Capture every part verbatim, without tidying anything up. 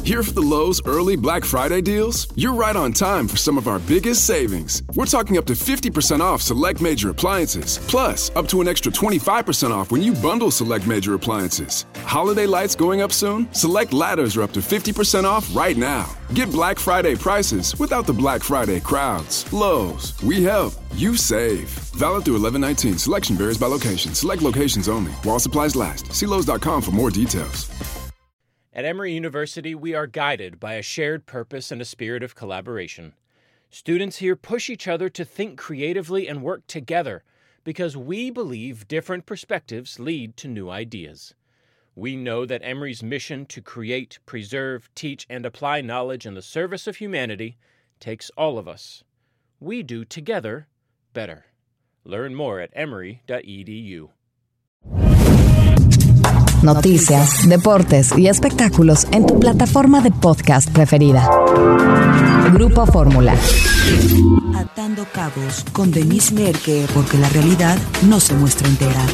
Here for the Lowe's early Black Friday deals? You're right on time for some of our biggest savings. We're talking up to fifty percent off select major appliances, plus up to an extra twenty-five percent off when you bundle select major appliances. Holiday lights going up soon? Select ladders are up to fifty percent off right now. Get Black Friday prices without the Black Friday crowds. Lowe's, we help, you save. Valid through eleven nineteen. Selection varies by location. Select locations only. While supplies last. See Lowe's dot com for more details. At Emory University, we are guided by a shared purpose and a spirit of collaboration. Students here push each other to think creatively and work together because we believe different perspectives lead to new ideas. We know that Emory's mission to create, preserve, teach, and apply knowledge in the service of humanity takes all of us. We do together better. Learn more at emory dot e d u. Noticias, deportes y espectáculos en tu plataforma de podcast preferida. Grupo Fórmula. Atando cabos con Denise Merker, porque la realidad no se muestra entera.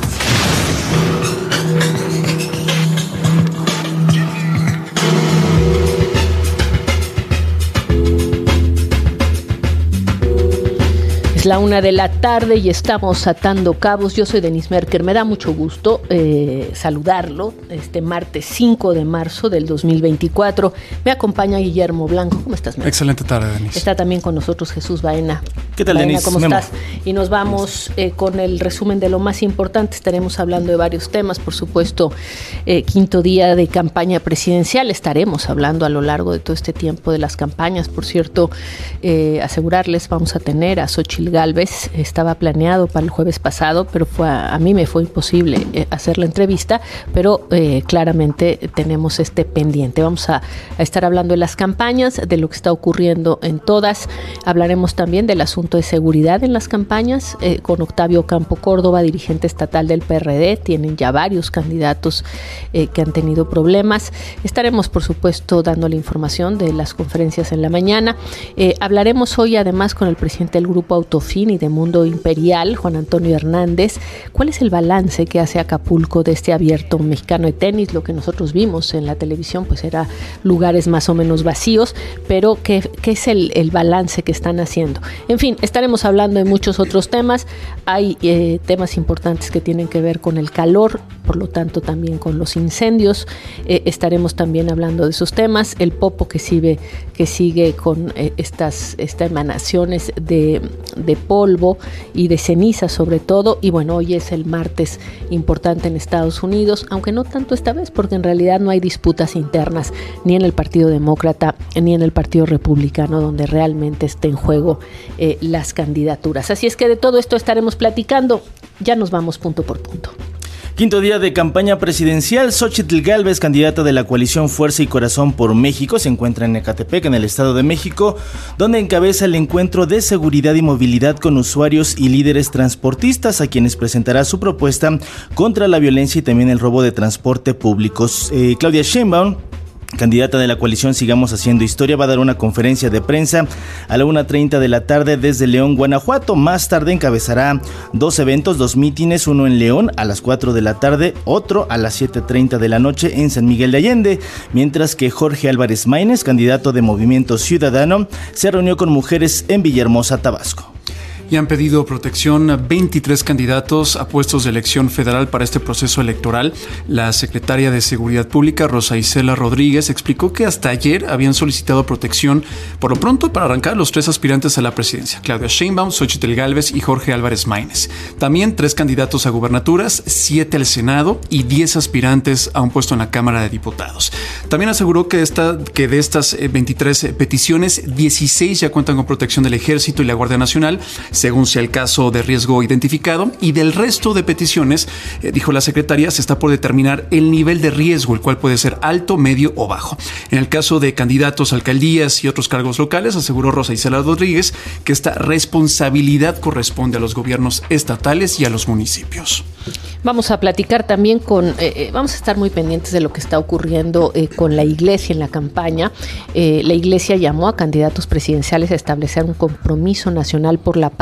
Es la una de la tarde y estamos atando cabos. Yo soy Denise Merker. Me da mucho gusto eh, saludarlo este martes cinco de marzo del dos mil veinticuatro. Me acompaña Guillermo Blanco. ¿Cómo estás, Merker? Excelente tarde, Denise. Está también con nosotros Jesús Baena. ¿Qué tal, Baena, Denise? ¿cómo Memo. estás? Y nos vamos eh, con el resumen de lo más importante. Estaremos hablando de varios temas. Por supuesto, eh, quinto día de campaña presidencial. Estaremos hablando a lo largo de todo este tiempo de las campañas. Por cierto, eh, asegurarles, vamos a tener a Xochitl Gálvez. Estaba planeado para el jueves pasado, pero fue a, a mí me fue imposible eh, hacer la entrevista, pero eh, claramente tenemos este pendiente. Vamos a, a estar hablando de las campañas, de lo que está ocurriendo en todas. Hablaremos también del asunto de seguridad en las campañas eh, con Octavio Campo Córdoba, dirigente estatal del P R D. Tienen ya varios candidatos eh, que han tenido problemas. Estaremos, por supuesto, dando la información de las conferencias en la mañana. Eh, hablaremos hoy además con el presidente del Grupo Autofin y de Mundo Imperial, Juan Antonio Hernández. ¿Cuál es el balance que hace Acapulco de este abierto mexicano de tenis? Lo que nosotros vimos en la televisión pues era lugares más o menos vacíos, pero ¿qué, qué es el, el balance que están haciendo? En fin, estaremos hablando de muchos otros temas. Hay eh, temas importantes que tienen que ver con el calor, por lo tanto también con los incendios. Eh, estaremos también hablando de esos temas. El Popo que sigue, que sigue con eh, estas, estas emanaciones de, de polvo y de ceniza sobre todo. Y bueno, hoy es el martes importante en Estados Unidos, aunque no tanto esta vez, porque en realidad no hay disputas internas ni en el Partido Demócrata ni en el Partido Republicano donde realmente esté en juego eh, las candidaturas. Así es que de todo esto estaremos platicando. Ya nos vamos punto por punto. Quinto día de campaña presidencial. Xochitl Gálvez, candidata de la coalición Fuerza y Corazón por México, se encuentra en Ecatepec, en el Estado de México, donde encabeza el encuentro de seguridad y movilidad con usuarios y líderes transportistas, a quienes presentará su propuesta contra la violencia y también el robo de transporte públicos. Eh, Claudia Sheinbaum, candidata de la coalición Sigamos Haciendo Historia, va a dar una conferencia de prensa a la una treinta de la tarde desde León, Guanajuato. Más tarde encabezará dos eventos, dos mítines, uno en León a las cuatro de la tarde, otro a las siete treinta de la noche en San Miguel de Allende, mientras que Jorge Álvarez Maínez, candidato de Movimiento Ciudadano, se reunió con mujeres en Villahermosa, Tabasco. Y han pedido protección a veintitrés candidatos a puestos de elección federal para este proceso electoral. La secretaria de Seguridad Pública, Rosa Isela Rodríguez, explicó que hasta ayer habían solicitado protección por lo pronto para arrancar los tres aspirantes a la presidencia: Claudia Sheinbaum, Xochitl Gálvez y Jorge Álvarez Maínez. También tres candidatos a gubernaturas, siete al Senado y diez aspirantes a un puesto en la Cámara de Diputados. También aseguró que, esta, que de estas veintitrés peticiones, dieciséis ya cuentan con protección del Ejército y la Guardia Nacional, según sea el caso de riesgo identificado, y del resto de peticiones, eh, dijo la secretaria, se está por determinar el nivel de riesgo, el cual puede ser alto, medio o bajo. En el caso de candidatos a alcaldías y otros cargos locales, aseguró Rosa Isela Rodríguez que esta responsabilidad corresponde a los gobiernos estatales y a los municipios. Vamos a platicar también con, eh, vamos a estar muy pendientes de lo que está ocurriendo eh, con la Iglesia en la campaña. Eh, la Iglesia llamó a candidatos presidenciales a establecer un compromiso nacional por la paz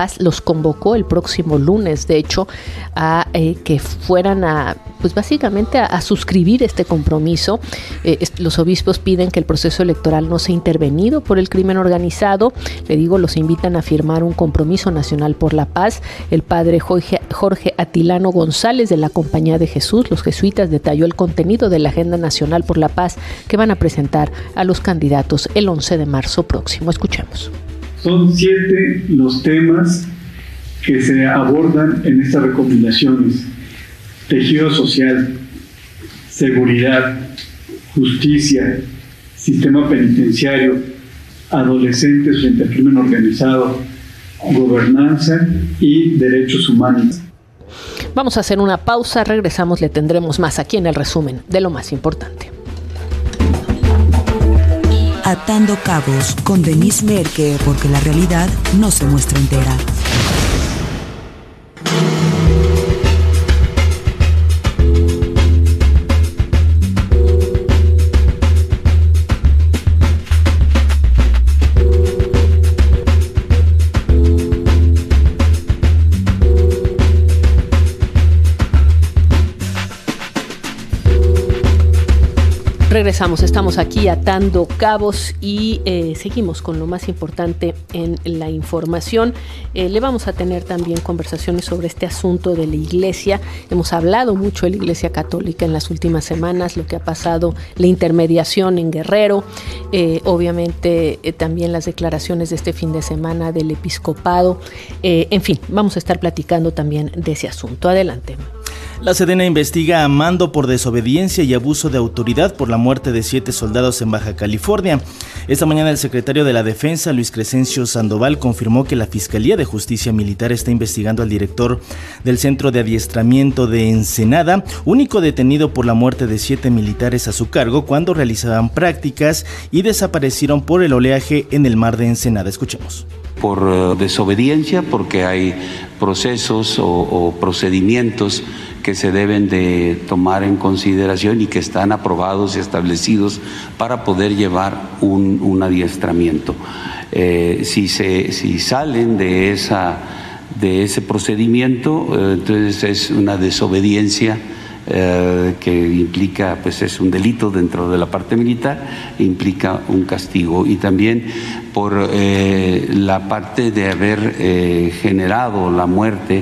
Paz los convocó el próximo lunes, de hecho, a eh, que fueran a, pues básicamente a, a suscribir este compromiso. Eh, est- los obispos piden que el proceso electoral no sea intervenido por el crimen organizado. Le digo, los invitan a firmar un compromiso nacional por la paz. El padre Jorge, Jorge Atilano González de la Compañía de Jesús, los jesuitas, detalló el contenido de la Agenda Nacional por la Paz que van a presentar a los candidatos el once de marzo próximo. Escuchemos. Son siete los temas que se abordan en estas recomendaciones: tejido social, seguridad, justicia, sistema penitenciario, adolescentes frente al crimen organizado, gobernanza y derechos humanos. Vamos a hacer una pausa, regresamos, le tendremos más aquí en el resumen de lo más importante. Atando Cabos con Denise Merker, porque la realidad no se muestra entera. Regresamos, estamos aquí atando cabos y eh, seguimos con lo más importante en la información. Eh, le vamos a tener también conversaciones sobre este asunto de la Iglesia. Hemos hablado mucho de la Iglesia Católica en las últimas semanas, lo que ha pasado, la intermediación en Guerrero, eh, obviamente eh, también las declaraciones de este fin de semana del episcopado. Eh, en fin, vamos a estar platicando también de ese asunto. Adelante. La Sedena investiga a mando por desobediencia y abuso de autoridad por la muerte de siete soldados en Baja California. Esta mañana el secretario de la Defensa, Luis Crescencio Sandoval, confirmó que la Fiscalía de Justicia Militar está investigando al director del Centro de Adiestramiento de Ensenada, único detenido por la muerte de siete militares a su cargo cuando realizaban prácticas y desaparecieron por el oleaje en el mar de Ensenada. Escuchemos. Por uh, desobediencia, porque hay procesos o, o procedimientos que se deben de tomar en consideración y que están aprobados y establecidos para poder llevar un, un adiestramiento. Eh, si, se, si salen de, esa, de ese procedimiento, eh, entonces es una desobediencia eh, que implica, pues es un delito dentro de la parte militar, implica un castigo. Y también por eh, la parte de haber eh, generado la muerte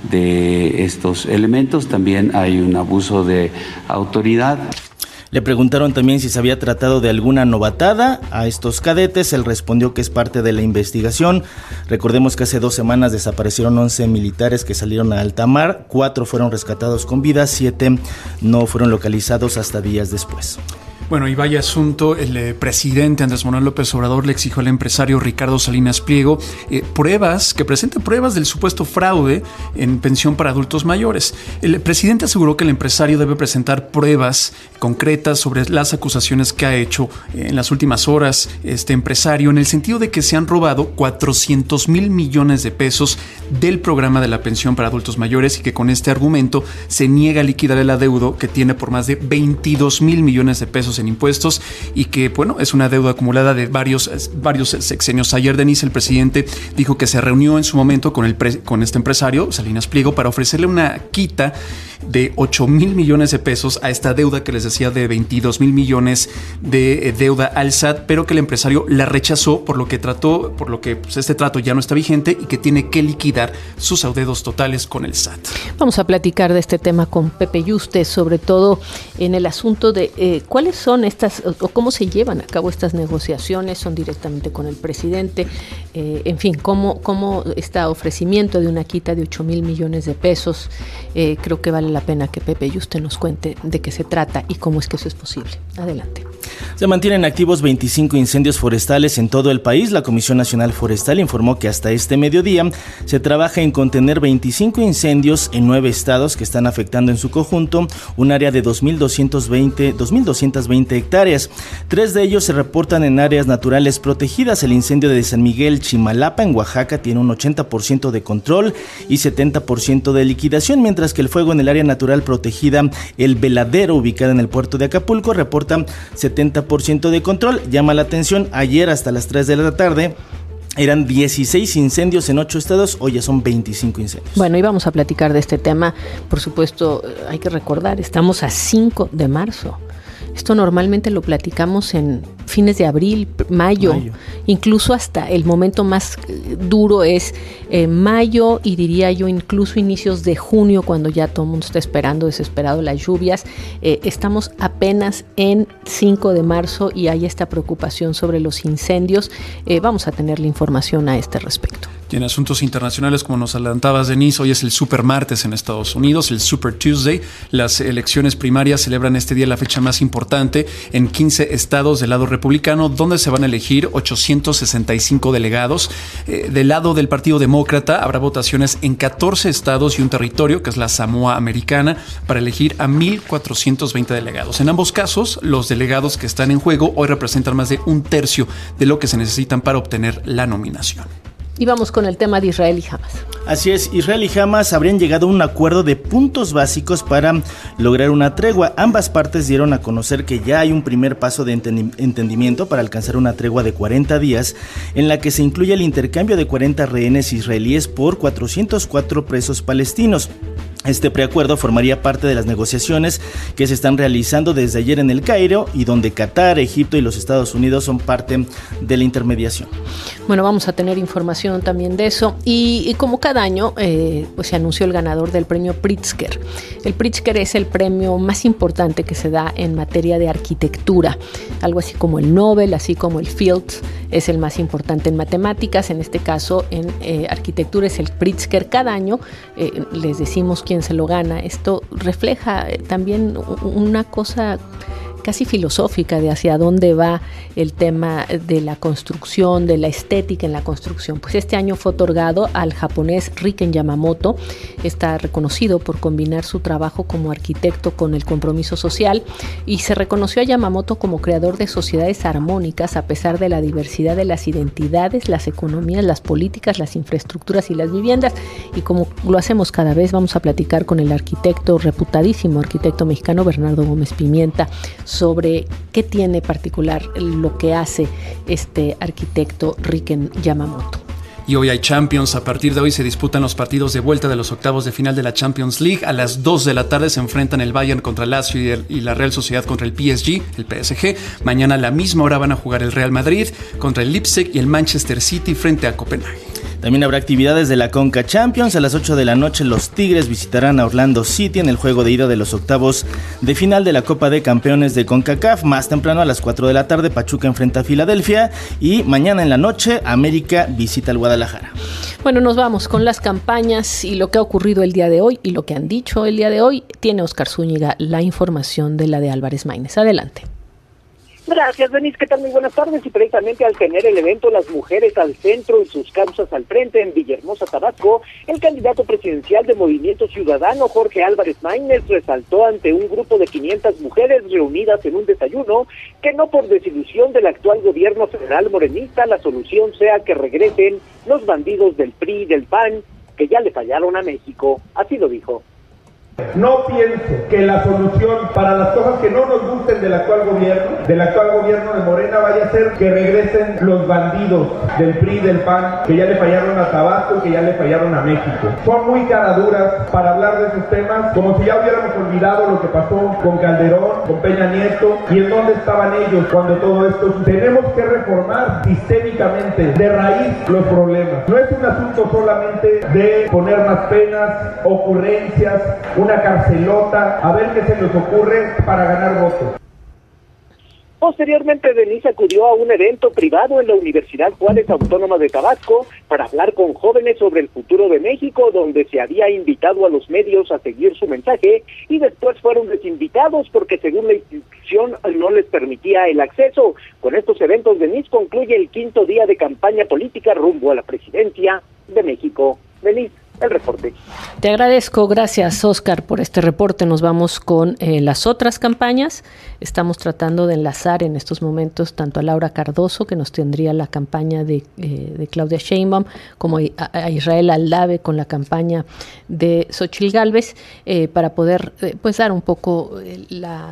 de estos elementos, también hay un abuso de autoridad. Le preguntaron también si se había tratado de alguna novatada a estos cadetes. Él respondió que es parte de la investigación. Recordemos que hace dos semanas desaparecieron once militares que salieron a alta mar. Cuatro fueron rescatados con vida, siete no fueron localizados hasta días después. Bueno, y vaya asunto, el eh, presidente Andrés Manuel López Obrador le exigió al empresario Ricardo Salinas Pliego eh, pruebas, que presente pruebas del supuesto fraude en pensión para adultos mayores. El presidente aseguró que el empresario debe presentar pruebas concretas sobre las acusaciones que ha hecho en las últimas horas este empresario, en el sentido de que se han robado cuatrocientos mil millones de pesos del programa de la pensión para adultos mayores y que con este argumento se niega a liquidar el adeudo que tiene por más de veintidós mil millones de pesos en impuestos y que, bueno, es una deuda acumulada de varios, varios sexenios. Ayer, Denise, el presidente dijo que se reunió en su momento con, el pre, con este empresario, Salinas Pliego, para ofrecerle una quita de ocho mil millones de pesos a esta deuda que les decía de veintidós mil millones de deuda al S A T, pero que el empresario la rechazó, por lo que trató, por lo que pues, este trato ya no está vigente y que tiene que liquidar sus adeudos totales con el S A T. Vamos a platicar de este tema con Pepe Yuste, sobre todo en el asunto de eh, cuáles son estas o cómo se llevan a cabo estas negociaciones, son directamente con el presidente, eh, en fin, cómo, cómo este ofrecimiento de una quita de ocho mil millones de pesos, eh, creo que vale la pena que Pepe Yuste nos cuente de qué se trata y cómo es que eso es posible. Adelante. Se mantienen activos veinticinco incendios forestales en todo el país. La Comisión Nacional Forestal informó que hasta este mediodía se trabaja en contener veinticinco incendios en nueve estados que están afectando en su conjunto un área de dos mil doscientas veinte hectáreas. Tres de ellos se reportan en áreas naturales protegidas. El incendio de San Miguel Chimalapa en Oaxaca tiene un ochenta por ciento de control y setenta por ciento de liquidación, mientras que el fuego en el área natural protegida El Veladero, ubicada en el puerto de Acapulco, reporta setenta por ciento de control. Llama la atención, ayer hasta las tres de la tarde Eran dieciséis incendios en ocho estados, hoy ya son veinticinco incendios. Bueno, y vamos a platicar de este tema. Por supuesto, hay que recordar, estamos a cinco de marzo. Esto normalmente lo platicamos en fines de abril, mayo, mayo. Incluso hasta el momento más duro es eh, mayo y diría yo incluso inicios de junio, cuando ya todo el mundo está esperando desesperado las lluvias. Eh, estamos apenas en cinco de marzo y hay esta preocupación sobre los incendios. Eh, vamos a tener la información a este respecto. Y en asuntos internacionales, como nos adelantabas, Denise, hoy es el Super Martes en Estados Unidos, el Super Tuesday. Las elecciones primarias celebran este día la fecha más importante en quince estados del lado republicano, donde se van a elegir ochocientos sesenta y cinco delegados. Eh, del lado del Partido Demócrata habrá votaciones en catorce estados y un territorio, que es la Samoa Americana, para elegir a mil cuatrocientos veinte delegados. En ambos casos, los delegados que están en juego hoy representan más de un tercio de lo que se necesitan para obtener la nominación. Y vamos con el tema de Israel y Hamas. Así es, Israel y Hamas habrían llegado a un acuerdo de puntos básicos para lograr una tregua. Ambas partes dieron a conocer que ya hay un primer paso de entendimiento para alcanzar una tregua de cuarenta días, en la que se incluye el intercambio de cuarenta rehenes israelíes por cuatrocientos cuatro presos palestinos. Este preacuerdo formaría parte de las negociaciones que se están realizando desde ayer en El Cairo y donde Qatar, Egipto y los Estados Unidos son parte de la intermediación. Bueno, vamos a tener información también de eso y, y como cada año eh, pues se anunció el ganador del premio Pritzker. El Pritzker es el premio más importante que se da en materia de arquitectura, algo así como el Nobel, así como el Fields es el más importante en matemáticas, en este caso en eh, arquitectura es el Pritzker. Cada año eh, les decimos quién se lo gana. Esto refleja eh, también una cosa casi filosófica de hacia dónde va el tema de la construcción, de la estética en la construcción. Pues este año fue otorgado al japonés Riken Yamamoto. Está reconocido por combinar su trabajo como arquitecto con el compromiso social y se reconoció a Yamamoto como creador de sociedades armónicas a pesar de la diversidad de las identidades, las economías, las políticas, las infraestructuras y las viviendas. Y como lo hacemos cada vez, vamos a platicar con el arquitecto, reputadísimo arquitecto mexicano Bernardo Gómez Pimienta, sobre qué tiene particular lo que hace este arquitecto Riken Yamamoto. Y hoy hay Champions. A partir de hoy se disputan los partidos de vuelta de los octavos de final de la Champions League. A las dos de la tarde se enfrentan el Bayern contra el Lazio y, el, y la Real Sociedad contra el P S G, el P S G. Mañana a la misma hora van a jugar el Real Madrid contra el Leipzig y el Manchester City frente a Copenhague. También habrá actividades de la Conca Champions. A las ocho de la noche los Tigres visitarán a Orlando City en el juego de ida de los octavos de final de la Copa de Campeones de CONCACAF. Más temprano a las cuatro de la tarde Pachuca enfrenta a Filadelfia y mañana en la noche América visita al Guadalajara. Bueno, nos vamos con las campañas y lo que ha ocurrido el día de hoy y lo que han dicho el día de hoy. Tiene Oscar Zúñiga la información de la de Álvarez Maínez. Adelante. Gracias, Denise. ¿Qué tal? Muy buenas tardes. Y precisamente al tener el evento Las Mujeres al Centro y sus causas al frente en Villahermosa, Tabasco, el candidato presidencial de Movimiento Ciudadano, Jorge Álvarez Maínez, resaltó ante un grupo de quinientas mujeres reunidas en un desayuno que no por desilusión del actual gobierno federal morenista la solución sea que regresen los bandidos del P R I y del P A N que ya le fallaron a México. Así lo dijo. No pienso que la solución para las cosas que no nos gusten del actual gobierno, del actual gobierno de Morena, vaya a ser que regresen los bandidos del P R I y del P A N que ya le fallaron a Tabasco y que ya le fallaron a México. Son muy caraduras para hablar de esos temas, como si ya hubiéramos olvidado lo que pasó con Calderón, con Peña Nieto, y en dónde estaban ellos cuando todo esto sucedió. Tenemos que reformar sistémicamente, de raíz, los problemas. No es un asunto solamente de poner más penas, ocurrencias, una carcelota, a ver qué se les ocurre para ganar votos. Posteriormente, Denise acudió a un evento privado en la Universidad Juárez Autónoma de Tabasco para hablar con jóvenes sobre el futuro de México, donde se había invitado a los medios a seguir su mensaje y después fueron desinvitados porque según la institución no les permitía el acceso. Con estos eventos, Denise concluye el quinto día de campaña política rumbo a la presidencia de México. Denise, el reporte. Te agradezco, gracias Oscar por este reporte. Nos vamos con eh, las otras campañas. Estamos tratando de enlazar en estos momentos tanto a Laura Cardoso, que nos tendría la campaña de, eh, de Claudia Sheinbaum, como a, a Israel Aldave con la campaña de Xóchitl Gálvez, eh, para poder eh, pues dar un poco eh, la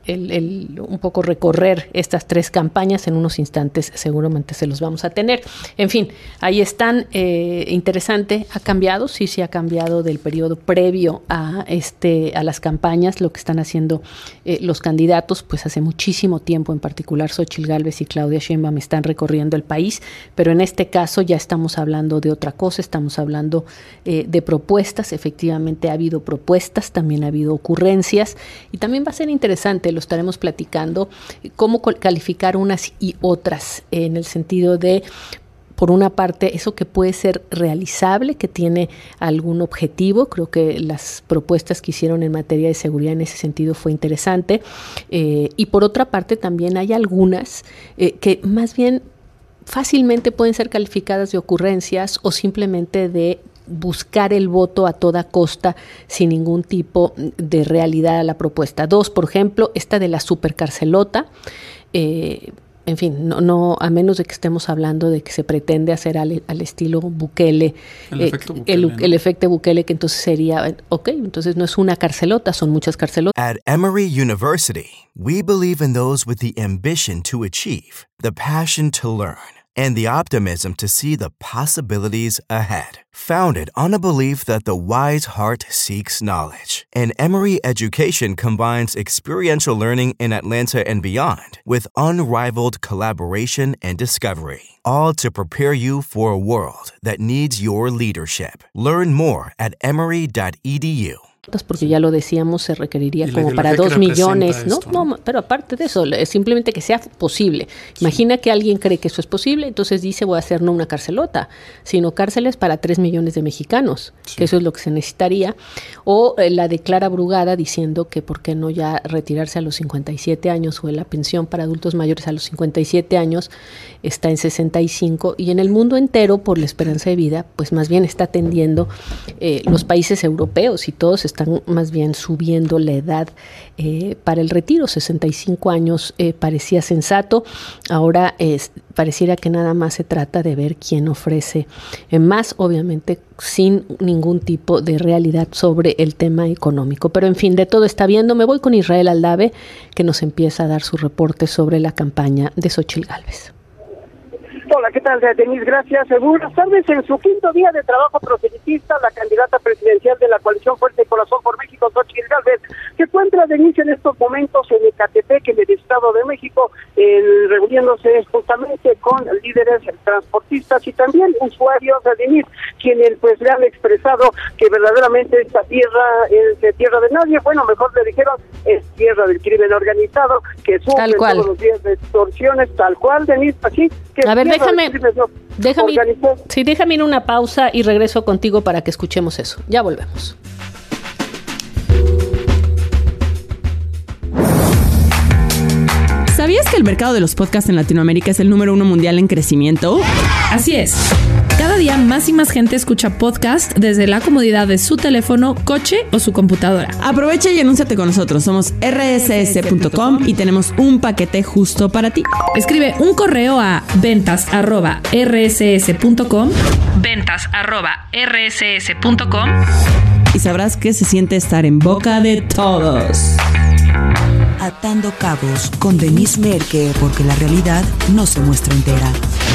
el, el, un poco recorrer estas tres campañas. En unos instantes seguramente se los vamos a tener. En fin, ahí están. Eh, interesante, ha cambiado, sí, sí ha cambiado del periodo previo a este a las campañas, lo que están haciendo eh, los candidatos, pues hace muchísimo tiempo, en particular Xóchitl Gálvez y Claudia Sheinbaum están recorriendo el país, pero en este caso ya estamos hablando de otra cosa, estamos hablando eh, de propuestas. Efectivamente ha habido propuestas, también ha habido ocurrencias, y también va a ser interesante, lo estaremos platicando, cómo calificar unas y otras, en el sentido de, por una parte, eso que puede ser realizable, que tiene algún objetivo. Creo que las propuestas que hicieron en materia de seguridad en ese sentido fue interesante. Eh, y por otra parte, también hay algunas eh, que más bien fácilmente pueden ser calificadas de ocurrencias o simplemente de buscar el voto a toda costa sin ningún tipo de realidad a la propuesta. Dos, por ejemplo, esta de la supercarcelota. Eh, En fin, no, no, a menos de que estemos hablando de que se pretende hacer al, al estilo Bukele, el, eh, efecto Bukele el, ¿no? el efecto Bukele, que entonces sería, ok, entonces no es una carcelota, son muchas carcelotas. At Emory University, we believe in those with the ambition to achieve, the passion to learn, and the optimism to see the possibilities ahead. Founded on a belief that the wise heart seeks knowledge, and Emory Education combines experiential learning in Atlanta and beyond with unrivaled collaboration and discovery, all to prepare you for a world that needs your leadership. Learn more at emory dot e d u. Porque ya lo decíamos, se requeriría como para dos millones, ¿no? ¿no? No, pero aparte de eso, es simplemente que sea posible. Sí. Imagina que alguien cree que eso es posible, entonces dice, voy a hacer no una carcelota, sino cárceles para tres millones de mexicanos, sí. que eso es lo que se necesitaría. O eh, la de Clara Brugada diciendo que por qué no ya retirarse a los cincuenta y siete años, o la pensión para adultos mayores a los cincuenta y siete años está en sesenta y cinco, y en el mundo entero, por la esperanza de vida, pues más bien está tendiendo eh, los países europeos, y todos están más bien subiendo la edad eh, para el retiro. Sesenta y cinco años eh, parecía sensato, ahora es, pareciera que nada más se trata de ver quién ofrece eh, más, obviamente sin ningún tipo de realidad sobre el tema económico. Pero en fin, de todo está viendo. Me voy con Israel Aldave, que nos empieza a dar su reporte sobre la campaña de Xóchitl Gálvez. Hola, ¿qué tal, Denise? Gracias. Buenas tardes. En su quinto día de trabajo proselitista, la candidata presidencial de la coalición Fuerza y Corazón por México, Xóchitl Gálvez, se encuentra, Denise, en estos momentos en Ecatepec, en el Estado de México, eh, reuniéndose justamente con líderes transportistas y también usuarios, Denise, quienes pues le han expresado que verdaderamente esta tierra es de tierra de nadie. Bueno, mejor le dijeron, es tierra del crimen organizado, que sufre todos los días de extorsiones, tal cual, Denise, así que... A ver, déjame, déjame, sí, déjame ir una pausa y regreso contigo para que escuchemos eso. Ya volvemos. ¿Sabías que el mercado de los podcasts en Latinoamérica es el número uno mundial en crecimiento? Así es. Cada día más y más gente escucha podcast desde la comodidad de su teléfono, coche o su computadora. Aprovecha y anúnciate con nosotros. Somos erre ese ese punto com y tenemos un paquete justo para ti. Escribe un correo a ventas arroba erre ese ese punto com, ventas arroba erre ese ese punto com, y sabrás que se siente estar en boca de todos. Atando cabos con Denise Merker, porque la realidad no se muestra entera.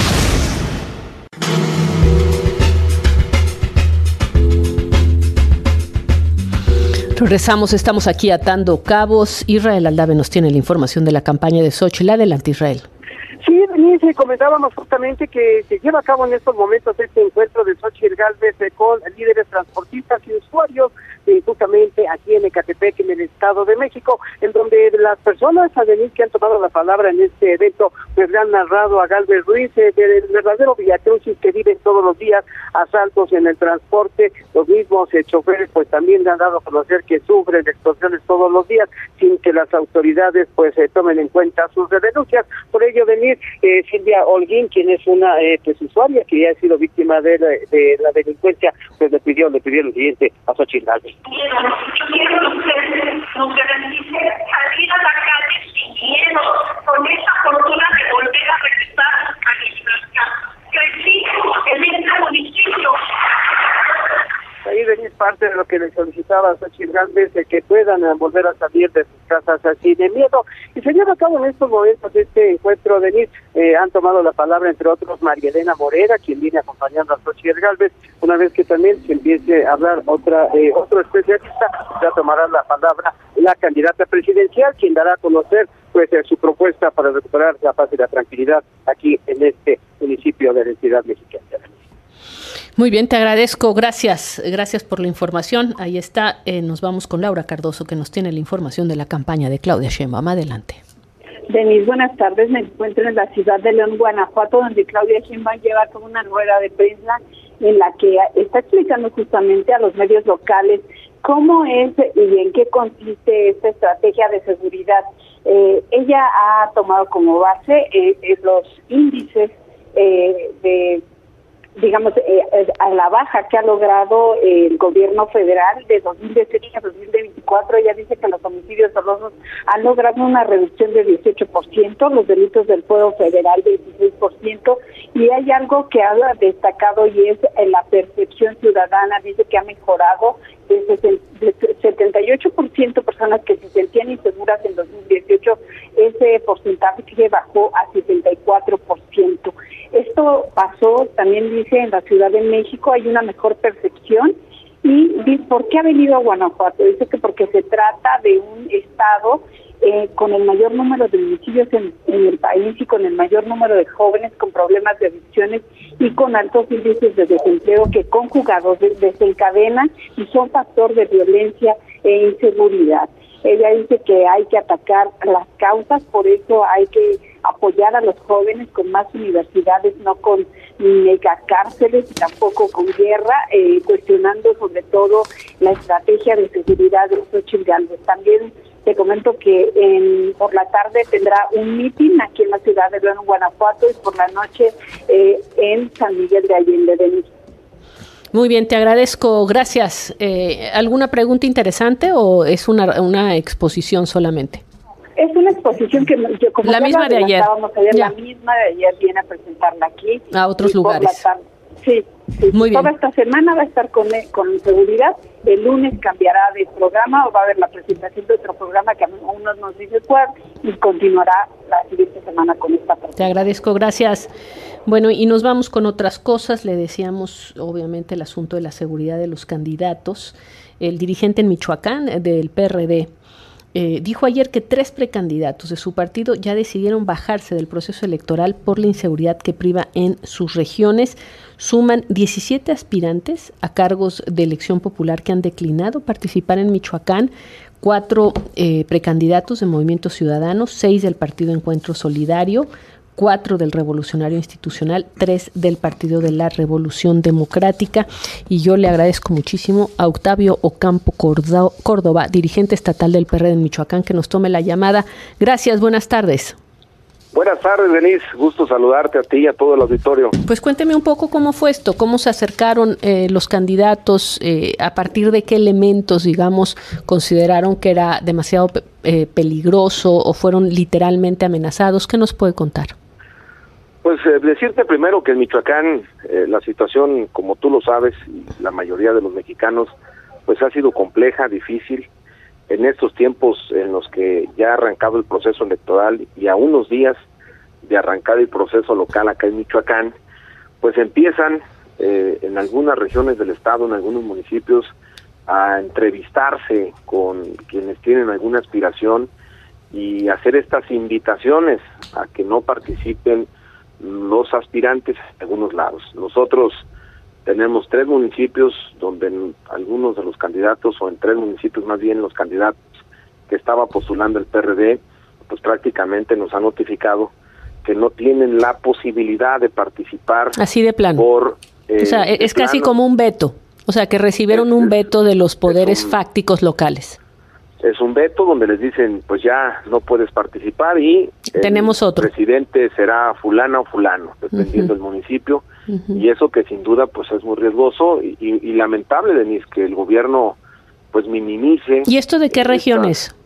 Regresamos, estamos aquí atando cabos. Israel Aldave nos tiene la información de la campaña de Xóchitl. Adelante, Israel. Sí, Denise, comentábamos justamente que se lleva a cabo en estos momentos este encuentro de Xóchitl Gálvez con líderes transportistas y usuarios, eh, justamente aquí en Ecatepec, en el Estado de México, en donde las personas, Denise, que han tomado la palabra en este evento, pues le han narrado a Gálvez Ruiz eh, del verdadero Villacrucis que viven todos los días asaltos en el transporte. Los mismos eh, choferes pues también le han dado a conocer que sufren extorsiones todos los días sin que las autoridades pues eh, tomen en cuenta sus denuncias. Por ello, Denise, eh, Silvia Holguín, quien es una eh, pues usuaria que ya ha sido víctima de la, de la delincuencia, pues le pidió, le pidió lo siguiente a Xóchitl Gálvez. Quiero, quiero que ustedes nos garanticen salir a la calle sin miedo, con esa fortuna de volver a regresar a libertad. Crecí en este municipio. Ahí venís parte parte de lo que le solicitaba a Xochitl Gálvez, de que puedan eh, volver a salir de sus casas así de miedo. Y se lleva a cabo en estos momentos este encuentro, Denise. Eh, han tomado la palabra, entre otros, María Elena Morera, quien viene acompañando a Xochitl Gálvez. Una vez que también se empiece a hablar otra eh, otro especialista, ya tomará la palabra la candidata presidencial, quien dará a conocer pues eh, su propuesta para recuperar la paz y la tranquilidad aquí en este municipio de la entidad mexicana. Muy bien, te agradezco, gracias, gracias por la información. Ahí está, eh, nos vamos con Laura Cardoso, que nos tiene la información de la campaña de Claudia Sheinbaum. Adelante. Denise, buenas tardes. Me encuentro en la ciudad de León, Guanajuato, donde Claudia Sheinbaum lleva como una rueda de prensa en la que está explicando justamente a los medios locales cómo es y en qué consiste esta estrategia de seguridad. Eh, ella ha tomado como base eh, eh, los índices eh, de digamos, eh, a la baja que ha logrado eh, el gobierno federal de dos mil dieciocho a dos mil veinticuatro. Ella dice que los homicidios dolosos han logrado una reducción de dieciocho por ciento, los delitos del fuero federal de dieciséis por ciento, y hay algo que ha destacado y es eh, la percepción ciudadana. Dice que ha mejorado de setenta y ocho por ciento personas que se sentían inseguras en dos mil dieciocho, ese porcentaje que bajó a sesenta y cuatro por ciento. Esto pasó, también dice, en la Ciudad de México, hay una mejor percepción. ¿Y dice, por qué ha venido a Guanajuato? Dice que porque se trata de un estado eh, con el mayor número de homicidios en, en el país y con el mayor número de jóvenes con problemas de adicciones y con altos índices de desempleo que conjugados desencadenan y son factor de violencia e inseguridad. Ella dice que hay que atacar las causas, por eso hay que apoyar a los jóvenes con más universidades, no con megacárceles y tampoco con guerra, eh, cuestionando sobre todo la estrategia de seguridad de Xochitl Gálvez. También te comento que en, por la tarde tendrá un mitin aquí en la ciudad de León, Guanajuato, y por la noche eh, en San Miguel de Allende. De Muy bien, te agradezco, gracias. Eh, ¿Alguna pregunta interesante o es una, una exposición solamente? Es una exposición que yo, como la misma de ayer. ayer la misma de ayer viene a presentarla aquí. A otros lugares. Sí, sí. Muy Toda bien. esta semana va a estar con, con seguridad. El lunes cambiará de programa o va a haber la presentación de otro programa que aún no nos dice cuál y continuará la siguiente semana con esta presentación. Te agradezco, gracias. Bueno, y nos vamos con otras cosas. Le decíamos, obviamente, el asunto de la seguridad de los candidatos. El dirigente en Michoacán del P R D eh, dijo ayer que tres precandidatos de su partido ya decidieron bajarse del proceso electoral por la inseguridad que priva en sus regiones. Suman diecisiete aspirantes a cargos de elección popular que han declinado participar en Michoacán, cuatro eh, precandidatos de Movimiento Ciudadano, seis del Partido Encuentro Solidario, cuatro del Revolucionario Institucional, tres del Partido de la Revolución Democrática. Y yo le agradezco muchísimo a Octavio Ocampo Córdoba, dirigente estatal del P R D en Michoacán, que nos tome la llamada. Gracias, buenas tardes. Buenas tardes, Denise. Gusto saludarte a ti y a todo el auditorio. Pues cuénteme un poco cómo fue esto, cómo se acercaron eh, los candidatos, eh, a partir de qué elementos, digamos, consideraron que era demasiado eh, peligroso o fueron literalmente amenazados. ¿Qué nos puede contar? Pues eh, decirte primero que en Michoacán eh, la situación, como tú lo sabes, y la mayoría de los mexicanos, pues ha sido compleja, difícil. En estos tiempos en los que ya ha arrancado el proceso electoral y a unos días de arrancar el proceso local acá en Michoacán, pues empiezan eh, en algunas regiones del estado, en algunos municipios, a entrevistarse con quienes tienen alguna aspiración y hacer estas invitaciones a que no participen los aspirantes en algunos lados. Nosotros tenemos tres municipios donde en algunos de los candidatos, o en tres municipios más bien los candidatos que estaba postulando el P R D, pues prácticamente nos han notificado que no tienen la posibilidad de participar. Así de plano. Por, eh, o sea, es plano. Casi como un veto. O sea, que recibieron es, un veto de los poderes un, fácticos locales. Es un veto donde les dicen, pues ya no puedes participar y tenemos el otro. presidente será fulana o fulano, dependiendo uh-huh. del municipio. Uh-huh. Y eso que sin duda pues es muy riesgoso y, y, y lamentable, Denise, que el gobierno pues minimice. ¿Y esto de qué esta, regiones?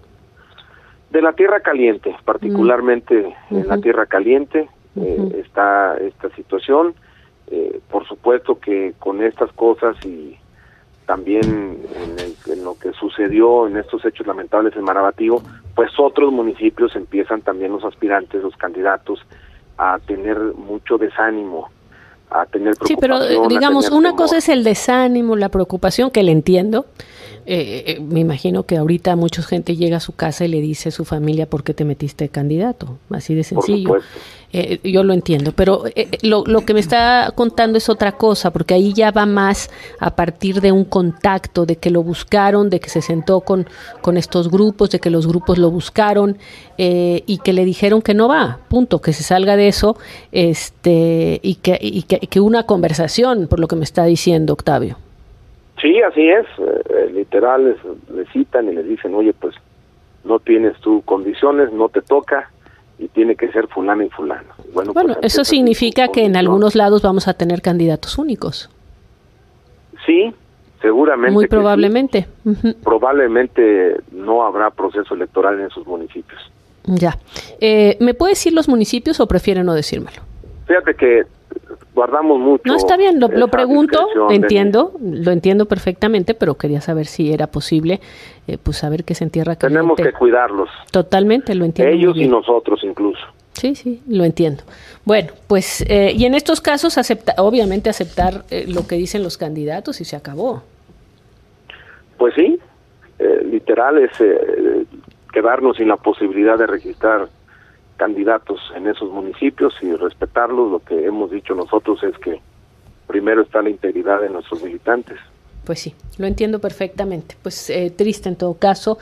De la Tierra Caliente, particularmente uh-huh. en la Tierra Caliente uh-huh. eh, está esta situación. Eh, por supuesto que con estas cosas y también en, el, en lo que sucedió en estos hechos lamentables en Marabatío, pues otros municipios empiezan también los aspirantes, los candidatos, a tener mucho desánimo, a tener preocupación. Sí, pero digamos, una temor. cosa es el desánimo, la preocupación, que le entiendo. Eh, eh, me imagino que ahorita mucha gente llega a su casa y le dice a su familia por qué te metiste de candidato, así de sencillo. Eh, yo lo entiendo, pero eh, lo, lo que me está contando es otra cosa, porque ahí ya va más a partir de un contacto, de que lo buscaron, de que se sentó con, con estos grupos, de que los grupos lo buscaron eh, y que le dijeron que no va, punto, que se salga de eso, este y que, y que, y que una conversación, por lo que me está diciendo Octavio. Sí, así es, eh, literal, les, les citan y les dicen, oye, pues no tienes tú condiciones, no te toca y tiene que ser fulano y fulano. Bueno, bueno pues, eso significa que en algunos lados vamos a tener candidatos únicos. Sí, seguramente. Muy probablemente. Sí. Uh-huh. Probablemente no habrá proceso electoral en esos municipios. Ya. Eh, ¿Me puede decir los municipios o prefiere no decírmelo? Fíjate que guardamos mucho. No, está bien, lo, lo pregunto, entiendo, de... lo entiendo perfectamente, pero quería saber si era posible, eh, pues saber que se entierra caliente. Tenemos que cuidarlos. Totalmente, lo entiendo. Ellos y nosotros incluso. Sí, sí, lo entiendo. Bueno, pues, eh, y en estos casos, acepta, obviamente aceptar eh, lo que dicen los candidatos y se acabó. Pues sí, eh, literal es eh, quedarnos sin la posibilidad de registrar candidatos en esos municipios y respetarlos. Lo que hemos dicho nosotros es que primero está la integridad de nuestros militantes. Pues sí, lo entiendo perfectamente. Pues eh, triste en todo caso.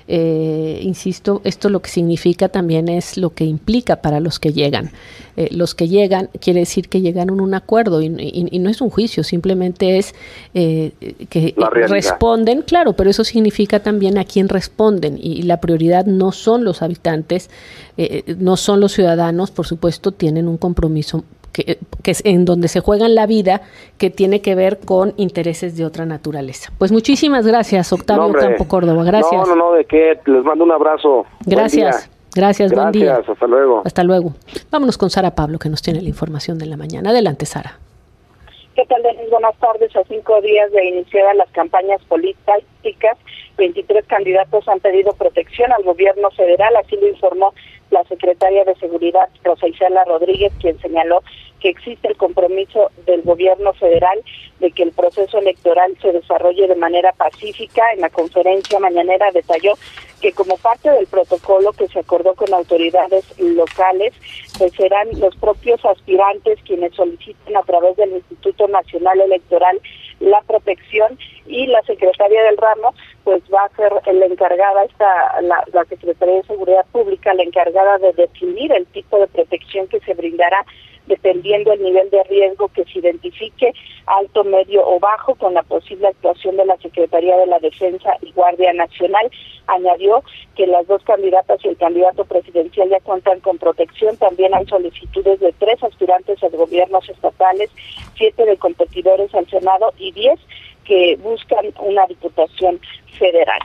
Eh, insisto, esto lo que significa también es lo que implica para los que llegan. Eh, los que llegan quiere decir que llegaron a un acuerdo y, y, y no es un juicio, simplemente es eh, que responden, claro, pero eso significa también a quién responden y, y la prioridad no son los habitantes, eh, no son los ciudadanos, por supuesto tienen un compromiso Que, que es en donde se juegan la vida, que tiene que ver con intereses de otra naturaleza. Pues muchísimas gracias, Octavio no, Campo Córdoba. Gracias. No, no, no, de qué. Les mando un abrazo. Gracias. Gracias, buen día. Gracias, hasta luego. Hasta luego. Vámonos con Sara Pablo, que nos tiene la información de la mañana. Adelante, Sara. ¿Qué tal, Denis? Buenas tardes. A cinco días de iniciadas las campañas políticas, veintitrés candidatos han pedido protección al gobierno federal, así lo informó la secretaria de Seguridad, Rosa Isela Rodríguez, quien señaló que existe el compromiso del gobierno federal de que el proceso electoral se desarrolle de manera pacífica. En la conferencia mañanera detalló que como parte del protocolo que se acordó con autoridades locales, pues serán los propios aspirantes quienes soliciten a través del Instituto Nacional Electoral la protección y la secretaria del ramo pues va a ser la encargada, esta la, la Secretaría de Seguridad Pública, la encargada de definir el tipo de protección que se brindará dependiendo el nivel de riesgo que se identifique, alto, medio o bajo, con la posible actuación de la Secretaría de la Defensa y Guardia Nacional. Añadió que las dos candidatas y el candidato presidencial ya cuentan con protección. También hay solicitudes de tres aspirantes a gobiernos estatales, siete de competidores al Senado y diez que buscan una diputación federal.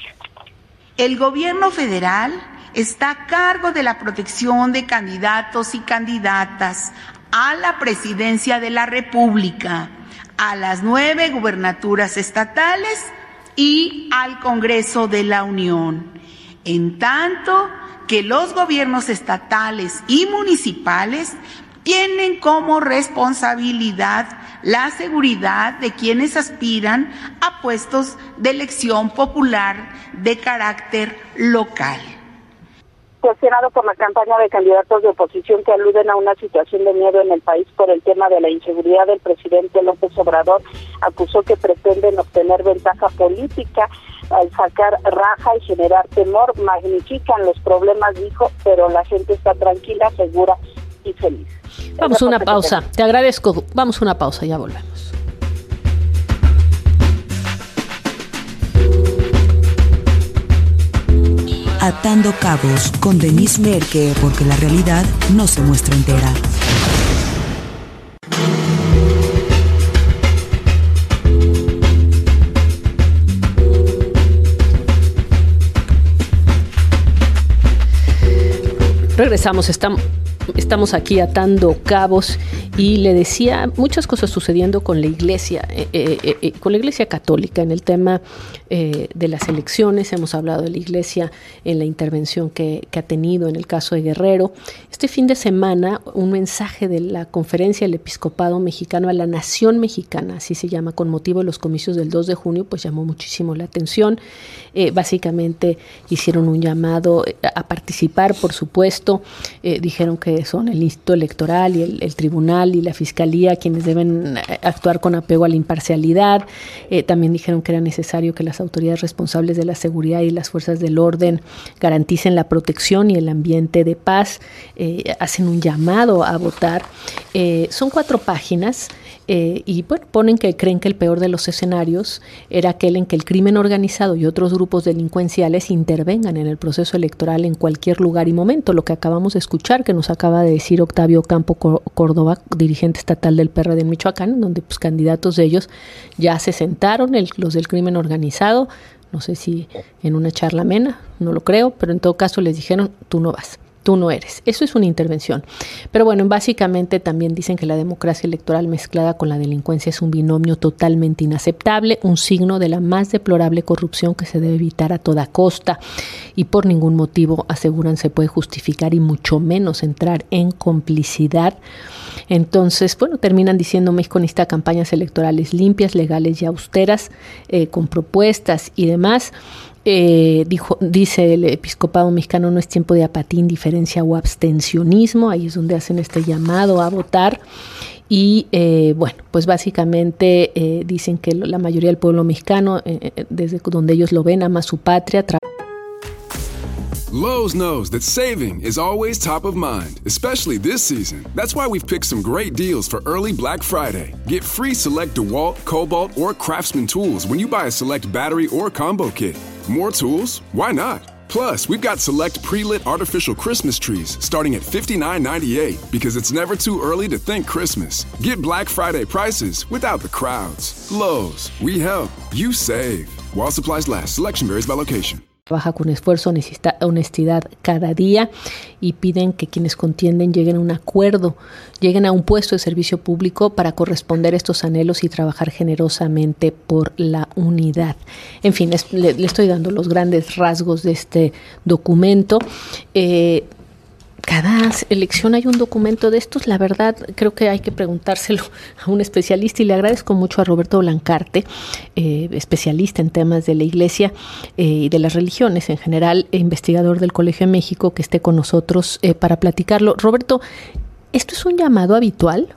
El gobierno federal está a cargo de la protección de candidatos y candidatas a la presidencia de la República, a las nueve gubernaturas estatales y al Congreso de la Unión, en tanto que los gobiernos estatales y municipales tienen como responsabilidad la seguridad de quienes aspiran a puestos de elección popular de carácter local. Cuestionado por la campaña de candidatos de oposición que aluden a una situación de miedo en el país por el tema de la inseguridad, el presidente López Obrador acusó que pretenden obtener ventaja política al sacar raja y generar temor. Magnifican los problemas, dijo, pero la gente está tranquila, segura y feliz. Vamos a una pausa. Te agradezco. Vamos a una pausa, ya volvemos. Atando Cabos con Denise Merker, porque la realidad no se muestra entera. Regresamos, estamos... estamos aquí atando cabos y le decía muchas cosas sucediendo con la Iglesia, eh, eh, eh, con la Iglesia Católica en el tema eh, de las elecciones. Hemos hablado de la Iglesia en la intervención que, que ha tenido en el caso de Guerrero. Este fin de semana, un mensaje de la Conferencia del Episcopado Mexicano a la Nación Mexicana, así se llama, con motivo de los comicios del dos de junio, pues llamó muchísimo la atención. Eh, básicamente hicieron un llamado a participar, por supuesto. Eh, dijeron que son el Instituto Electoral y el, el Tribunal y la Fiscalía quienes deben actuar con apego a la imparcialidad. Eh, también dijeron que era necesario que las autoridades responsables de la seguridad y las fuerzas del orden garanticen la protección y el ambiente de paz. Eh, hacen un llamado a votar. Eh, son cuatro páginas. Eh, y bueno, ponen que creen que el peor de los escenarios era aquel en que el crimen organizado y otros grupos delincuenciales intervengan en el proceso electoral en cualquier lugar y momento, lo que acabamos de escuchar, que nos acaba de decir Octavio Campo Córdoba, dirigente estatal del P R D en Michoacán, donde pues candidatos de ellos ya se sentaron, el, los del crimen organizado, no sé si en una charla amena, no lo creo, pero en todo caso les dijeron, tú no vas. Tú no eres. Eso es una intervención. Pero bueno, básicamente también dicen que la democracia electoral mezclada con la delincuencia es un binomio totalmente inaceptable, un signo de la más deplorable corrupción que se debe evitar a toda costa y por ningún motivo, aseguran, se puede justificar y mucho menos entrar en complicidad. Entonces, bueno, terminan diciendo México necesita campañas electorales limpias, legales y austeras, eh, con propuestas y demás. Eh, dijo, dice el Episcopado Mexicano, no es tiempo de apatía, indiferencia o abstencionismo. Ahí es donde hacen este llamado a votar. Y eh, bueno, pues básicamente eh, dicen que la mayoría del pueblo mexicano, eh, desde donde ellos lo ven, ama su patria. Tra- Lowe's knows that saving is always top of mind, especially this season. That's why we've picked some great deals for early Black Friday. Get free select DeWalt, Cobalt, or Craftsman tools when you buy a select battery or combo kit. More tools? Why not? Plus, we've got select pre-lit artificial Christmas trees starting at fifty-nine ninety-eight because it's never too early to think Christmas. Get Black Friday prices without the crowds. Lowe's, we help, you save. While supplies last, selection varies by location. Trabaja con esfuerzo, honestidad cada día y piden que quienes contienden lleguen a un acuerdo, lleguen a un puesto de servicio público para corresponder a estos anhelos y trabajar generosamente por la unidad. En fin, es, le, le estoy dando los grandes rasgos de este documento. Eh, Cada elección hay un documento de estos. La verdad, creo que hay que preguntárselo a un especialista y le agradezco mucho a Roberto Blancarte, eh, especialista en temas de la Iglesia eh, y de las religiones en general, e investigador del Colegio de México, que esté con nosotros eh, para platicarlo. Roberto, ¿esto es un llamado habitual?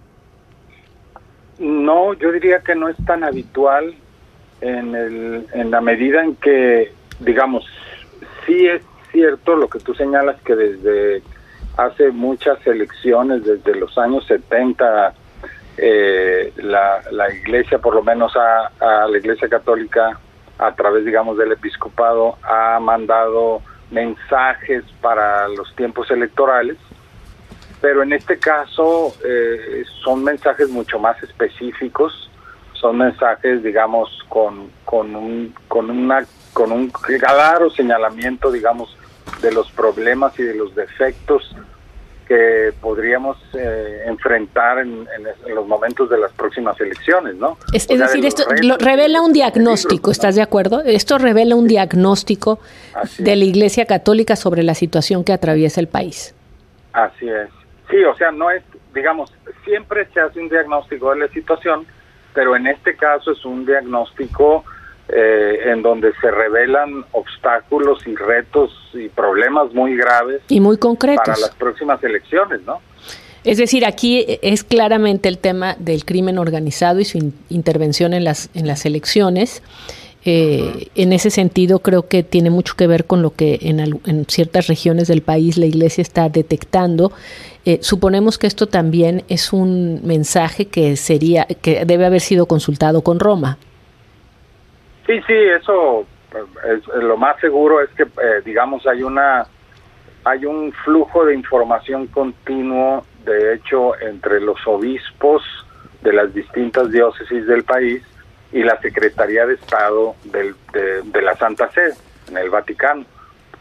No, yo diría que no es tan habitual en, el, en la medida en que, digamos, sí es cierto lo que tú señalas, que desde hace muchas elecciones, desde los años setenta, eh, la, la Iglesia, por lo menos a, a la Iglesia Católica, a través, digamos, del Episcopado, ha mandado mensajes para los tiempos electorales, pero en este caso eh, son mensajes mucho más específicos, son mensajes, digamos, con, con un, con una, con un claro señalamiento, digamos, de los problemas y de los defectos que podríamos eh, enfrentar en, en, en los momentos de las próximas elecciones, ¿no? Es, es decir, esto lo, revela un diagnóstico, libros, ¿estás ¿no? de acuerdo? Esto revela un diagnóstico Así de es. la Iglesia Católica sobre la situación que atraviesa el país. Así es. Sí, o sea, no es, digamos, siempre se hace un diagnóstico de la situación, pero en este caso es un diagnóstico Eh, en donde se revelan obstáculos y retos y problemas muy graves y muy concretos para las próximas elecciones, ¿no? Es decir, aquí es claramente el tema del crimen organizado y su in- intervención en las en las elecciones. Eh, uh-huh. En ese sentido, creo que tiene mucho que ver con lo que en, al- en ciertas regiones del país la Iglesia está detectando. Eh, suponemos que esto también es un mensaje que sería que debe haber sido consultado con Roma. Sí, sí, eso es, lo más seguro es que, eh, digamos, hay una hay un flujo de información continuo, de hecho, entre los obispos de las distintas diócesis del país y la Secretaría de Estado del, de, de la Santa Sede en el Vaticano.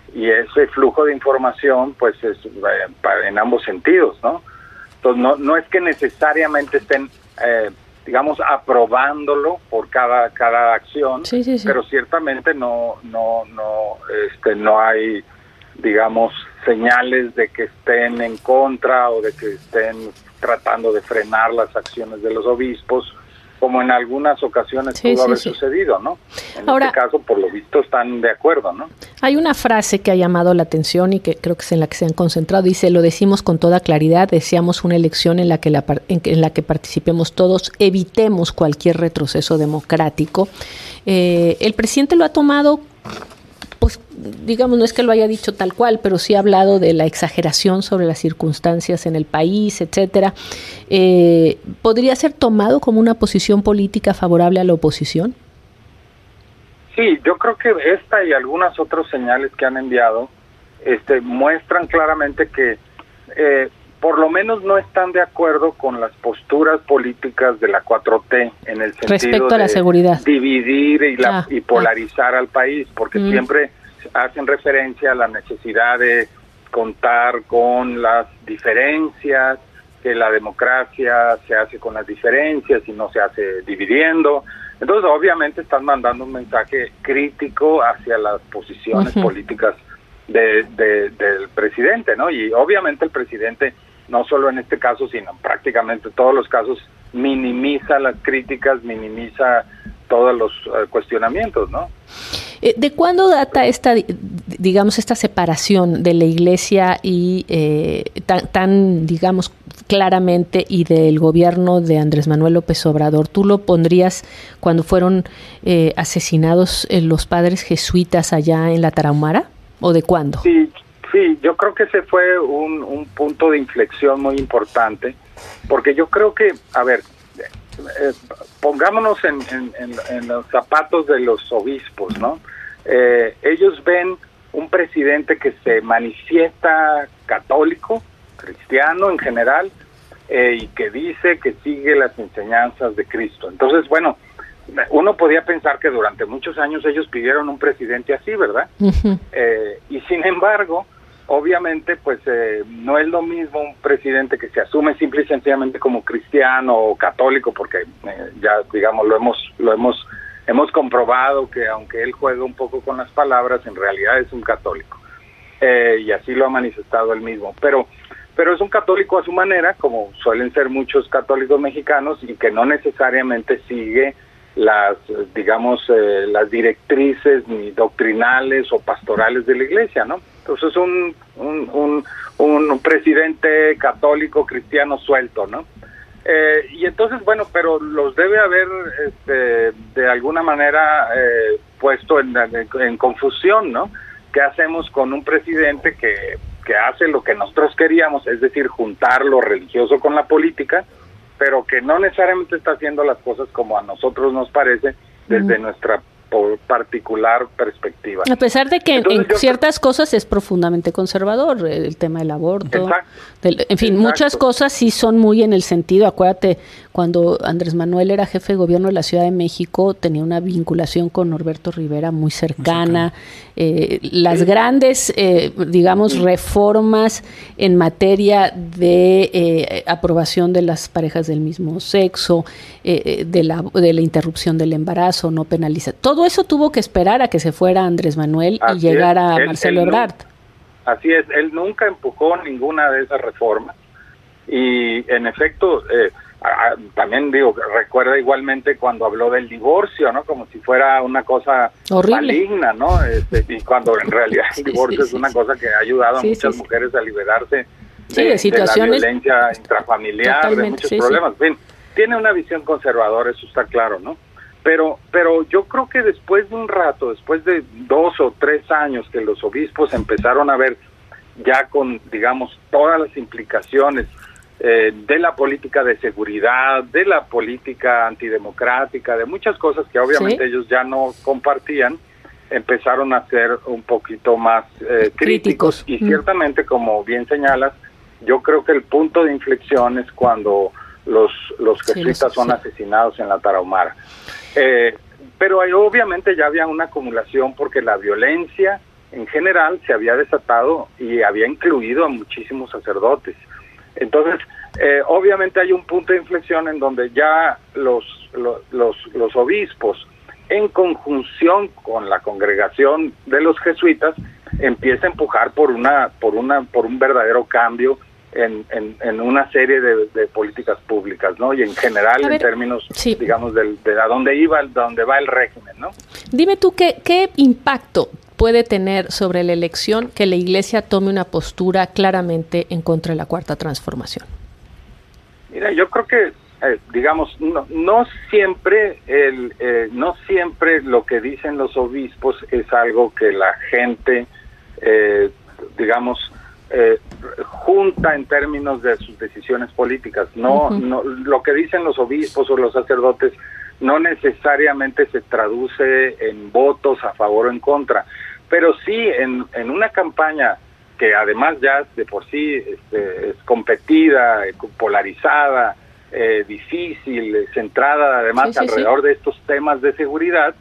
y ese flujo de información pues es eh, en ambos sentidos, ¿no? Entonces no, no es que necesariamente estén eh, digamos aprobándolo por cada cada acción, sí, sí, sí. pero ciertamente no no no este no hay digamos señales de que estén en contra o de que estén tratando de frenar las acciones de los obispos, como en algunas ocasiones sí, pudo sí, haber sí. sucedido, ¿no? En Ahora, este caso, por lo visto, están de acuerdo, ¿no? Hay una frase que ha llamado la atención y que creo que es en la que se han concentrado. Dice, lo decimos con toda claridad, deseamos una elección en la que la, en, en la que participemos todos, evitemos cualquier retroceso democrático. Eh, el presidente lo ha tomado, pues digamos, no es que lo haya dicho tal cual, pero sí ha hablado de la exageración sobre las circunstancias en el país, etcétera. Eh, ¿Podría ser tomado como una posición política favorable a la oposición? Sí, yo creo que esta y algunas otras señales que han enviado este, muestran claramente que eh, por lo menos no están de acuerdo con las posturas políticas de la cuatro T en el sentido respecto a la de seguridad, dividir y, la, ah, y polarizar ah. al país, porque mm. siempre hacen referencia a la necesidad de contar con las diferencias, que la democracia se hace con las diferencias y no se hace dividiendo. Entonces, obviamente, están mandando un mensaje crítico hacia las posiciones uh-huh. políticas de, de, del presidente, ¿no? Y obviamente el presidente, no solo en este caso, sino prácticamente en todos los casos, minimiza las críticas, minimiza todos los uh, cuestionamientos, ¿no? ¿De cuándo data esta, digamos, esta separación de la Iglesia y eh, tan, tan, digamos, claramente y del gobierno de Andrés Manuel López Obrador? ¿Tú lo pondrías cuando fueron eh, asesinados eh, los padres jesuitas allá en la Tarahumara? ¿O de cuándo? Sí, sí, yo creo que ese fue un, un punto de inflexión muy importante, porque yo creo que, a ver, Eh, pongámonos en, en, en, en los zapatos de los obispos, ¿no? Eh, ellos ven un presidente que se manifiesta católico, cristiano en general, eh, y que dice que sigue las enseñanzas de Cristo. Entonces, bueno, uno podía pensar que durante muchos años ellos pidieron un presidente así, ¿verdad? Uh-huh. Eh, y sin embargo, obviamente, pues eh, no es lo mismo un presidente que se asume simple y sencillamente como cristiano o católico, porque eh, ya, digamos, lo hemos lo hemos hemos comprobado que aunque él juega un poco con las palabras, en realidad es un católico. Eh, y así lo ha manifestado él mismo. Pero pero es un católico a su manera, como suelen ser muchos católicos mexicanos, y que no necesariamente sigue las, digamos, eh, las directrices ni doctrinales o pastorales de la Iglesia, ¿no? Entonces es un, un, un, un presidente católico cristiano suelto, ¿no? Eh, y entonces, bueno, pero los debe haber este, de alguna manera eh, puesto en, en, en confusión, ¿no? ¿Qué hacemos con un presidente que, que hace lo que nosotros queríamos, es decir, juntar lo religioso con la política, pero que no necesariamente está haciendo las cosas como a nosotros nos parece desde uh-huh. nuestra particular perspectiva? A pesar de que Entonces, en ciertas cosas es profundamente conservador, el tema del aborto, del, en fin, exacto. muchas cosas sí son muy en el sentido, acuérdate, cuando Andrés Manuel era jefe de gobierno de la Ciudad de México, tenía una vinculación con Norberto Rivera muy cercana, eh, las sí. grandes, eh, digamos, sí. reformas en materia de eh, aprobación de las parejas del mismo sexo, eh, de, la, de la interrupción del embarazo, no penaliza, todo eso tuvo que esperar a que se fuera Andrés Manuel y así llegara es. Él, Marcelo él Ebrard. No, así es, él nunca empujó ninguna de esas reformas y en efecto, eh, a, también digo, recuerda igualmente cuando habló del divorcio, ¿no? Como si fuera una cosa horrible, maligna, ¿no? Este, y cuando en realidad el divorcio sí, sí, es una sí. cosa que ha ayudado a sí, muchas sí, mujeres sí. a liberarse sí, de, de, situaciones, de la violencia intrafamiliar, de muchos sí, problemas. Sí. En fin, tiene una visión conservadora, eso está claro, ¿no? Pero pero yo creo que después de un rato, después de dos o tres años que los obispos empezaron a ver ya con, digamos, todas las implicaciones eh, de la política de seguridad, de la política antidemocrática, de muchas cosas que obviamente ¿sí? ellos ya no compartían, empezaron a ser un poquito más eh, críticos. críticos. Y mm. ciertamente, como bien señalas, yo creo que el punto de inflexión es cuando los, los jesuitas sí, los, son sí. asesinados en la Tarahumara. Eh, pero ahí obviamente ya había una acumulación porque la violencia en general se había desatado y había incluido a muchísimos sacerdotes. Entonces, eh, obviamente hay un punto de inflexión en donde ya los, los, los, los obispos, en conjunción con la congregación de los jesuitas, empieza a empujar por una, por una, por un verdadero cambio en, en, en una serie de, de políticas públicas, ¿no? Y en general, ver, en términos, sí. digamos, del, de a dónde iba, de dónde va el régimen, ¿no? Dime tú, ¿qué, qué impacto puede tener sobre la elección que la Iglesia tome una postura claramente en contra de la Cuarta Transformación? Mira, yo creo que, eh, digamos, no, no siempre el, eh, no siempre lo que dicen los obispos es algo que la gente, eh, digamos, eh, junta en términos de sus decisiones políticas. No, uh-huh. no, lo que dicen los obispos o los sacerdotes no necesariamente se traduce en votos a favor o en contra, pero sí en, en una campaña que además ya de por sí este, es competida, polarizada, eh, difícil, centrada además sí, sí, alrededor sí. de estos temas de seguridad,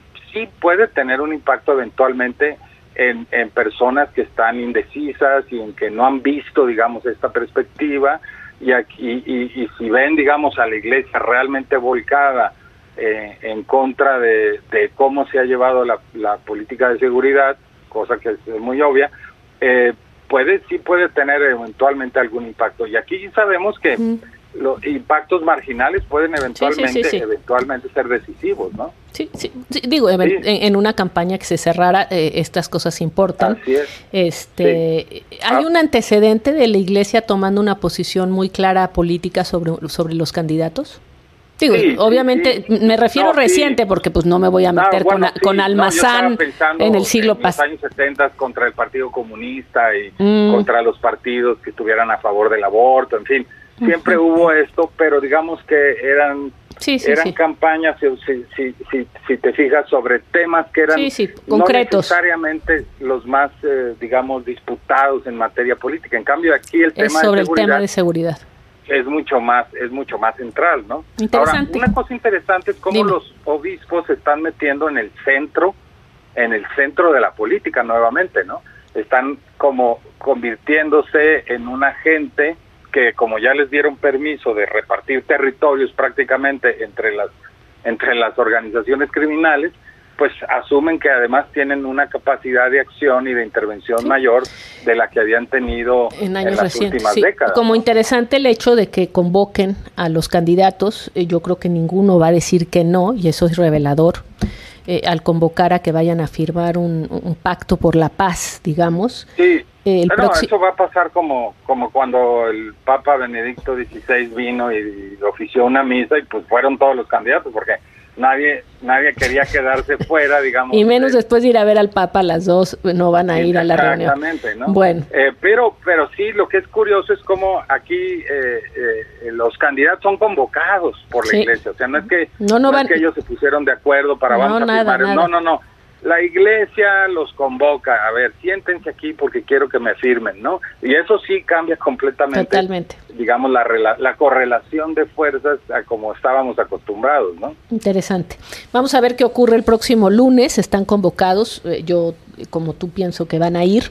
sí puede tener un impacto eventualmente en, en personas que están indecisas y en que no han visto, digamos, esta perspectiva, y, aquí, y, y si ven, digamos, a la Iglesia realmente volcada eh, en contra de, de cómo se ha llevado la, la política de seguridad, cosa que es muy obvia, Eh, puede sí puede tener eventualmente algún impacto, y aquí sabemos que mm. los impactos marginales pueden eventualmente sí, sí, sí, sí. eventualmente ser decisivos, ¿no? Sí, sí, sí digo, sí. En, en una campaña que se cerrara eh, estas cosas importan. Así es. Este, sí. Hay ah. un antecedente de la Iglesia tomando una posición muy clara política sobre sobre los candidatos. Digo, sí, obviamente sí, sí. me refiero no, reciente sí. porque pues no me voy a meter no, bueno, con, sí. con Almazán no, en el siglo pasado. En los años setenta contra el Partido Comunista y mm. contra los partidos que estuvieran a favor del aborto, en fin, siempre uh-huh. hubo esto, pero digamos que eran sí, sí, eran sí. campañas, si, si, si, si te fijas, sobre temas que eran sí, sí, concretos. No necesariamente los más, eh, digamos, disputados en materia política. En cambio, aquí el tema es sobre de seguridad, el tema de seguridad. es mucho más es mucho más central, ¿no? Interesante. Ahora, una cosa interesante es cómo Dime. los obispos se están metiendo en el centro, en el centro de la política nuevamente, ¿no? Están como convirtiéndose en una gente que, como ya les dieron permiso de repartir territorios prácticamente entre las entre las organizaciones criminales, pues asumen que además tienen una capacidad de acción y de intervención sí. mayor de la que habían tenido en, años en las recientes. últimas sí. décadas. Como interesante el hecho de que convoquen a los candidatos, eh, yo creo que ninguno va a decir que no, y eso es revelador, eh, al convocar a que vayan a firmar un, un pacto por la paz, digamos. Sí, eh, el pero proxi- eso va a pasar como, como cuando el Papa Benedicto dieciséis vino y, y ofició una misa y pues fueron todos los candidatos, porque Nadie nadie quería quedarse fuera, digamos. Y menos de, después de ir a ver al Papa, las dos no van a ir a la reunión. Exactamente, ¿no? Bueno. Eh, pero pero sí, lo que es curioso es cómo aquí eh, eh, los candidatos son convocados por la sí. Iglesia. O sea, no es que no, no, no van... es que ellos se pusieron de acuerdo para no, vamos a nada, firmar. Nada. No, no, no. La Iglesia los convoca, a ver, siéntense aquí porque quiero que me firmen, ¿no? Y eso sí cambia completamente, Totalmente. digamos, la, la correlación de fuerzas a como estábamos acostumbrados, ¿no? Interesante. Vamos a ver qué ocurre el próximo lunes, están convocados, eh, yo como tú pienso que van a ir,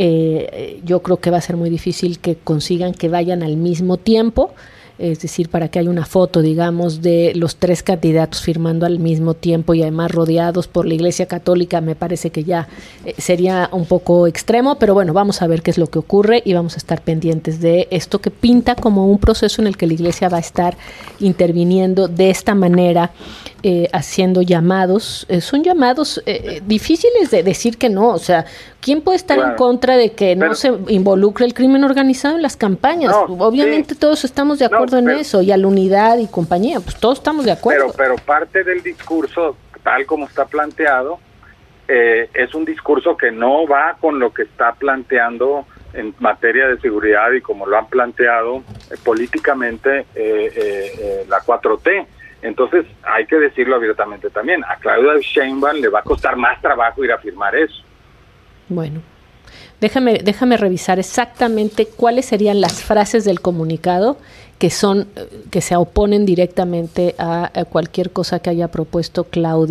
eh, yo creo que va a ser muy difícil que consigan que vayan al mismo tiempo, es decir, para que haya una foto, digamos, de los tres candidatos firmando al mismo tiempo y además rodeados por la Iglesia Católica, me parece que ya eh, sería un poco extremo, pero bueno, vamos a ver qué es lo que ocurre y vamos a estar pendientes de esto que pinta como un proceso en el que la Iglesia va a estar interviniendo de esta manera, eh, haciendo llamados, eh, son llamados eh, difíciles de decir que no, o sea, ¿quién puede estar claro. en contra de que pero, no se involucre el crimen organizado en las campañas? No, Obviamente sí. todos estamos de acuerdo no, en pero, eso, y a la unidad y compañía, pues todos estamos de acuerdo. Pero, pero parte del discurso, tal como está planteado, eh, es un discurso que no va con lo que está planteando en materia de seguridad y como lo han planteado eh, políticamente eh, eh, eh, la cuatro T. Entonces, hay que decirlo abiertamente también. A Claudia Sheinbaum le va a costar más trabajo ir a firmar eso. Bueno, déjame, déjame revisar exactamente cuáles serían las frases del comunicado que son, que se oponen directamente a, a cualquier cosa que haya propuesto Claudia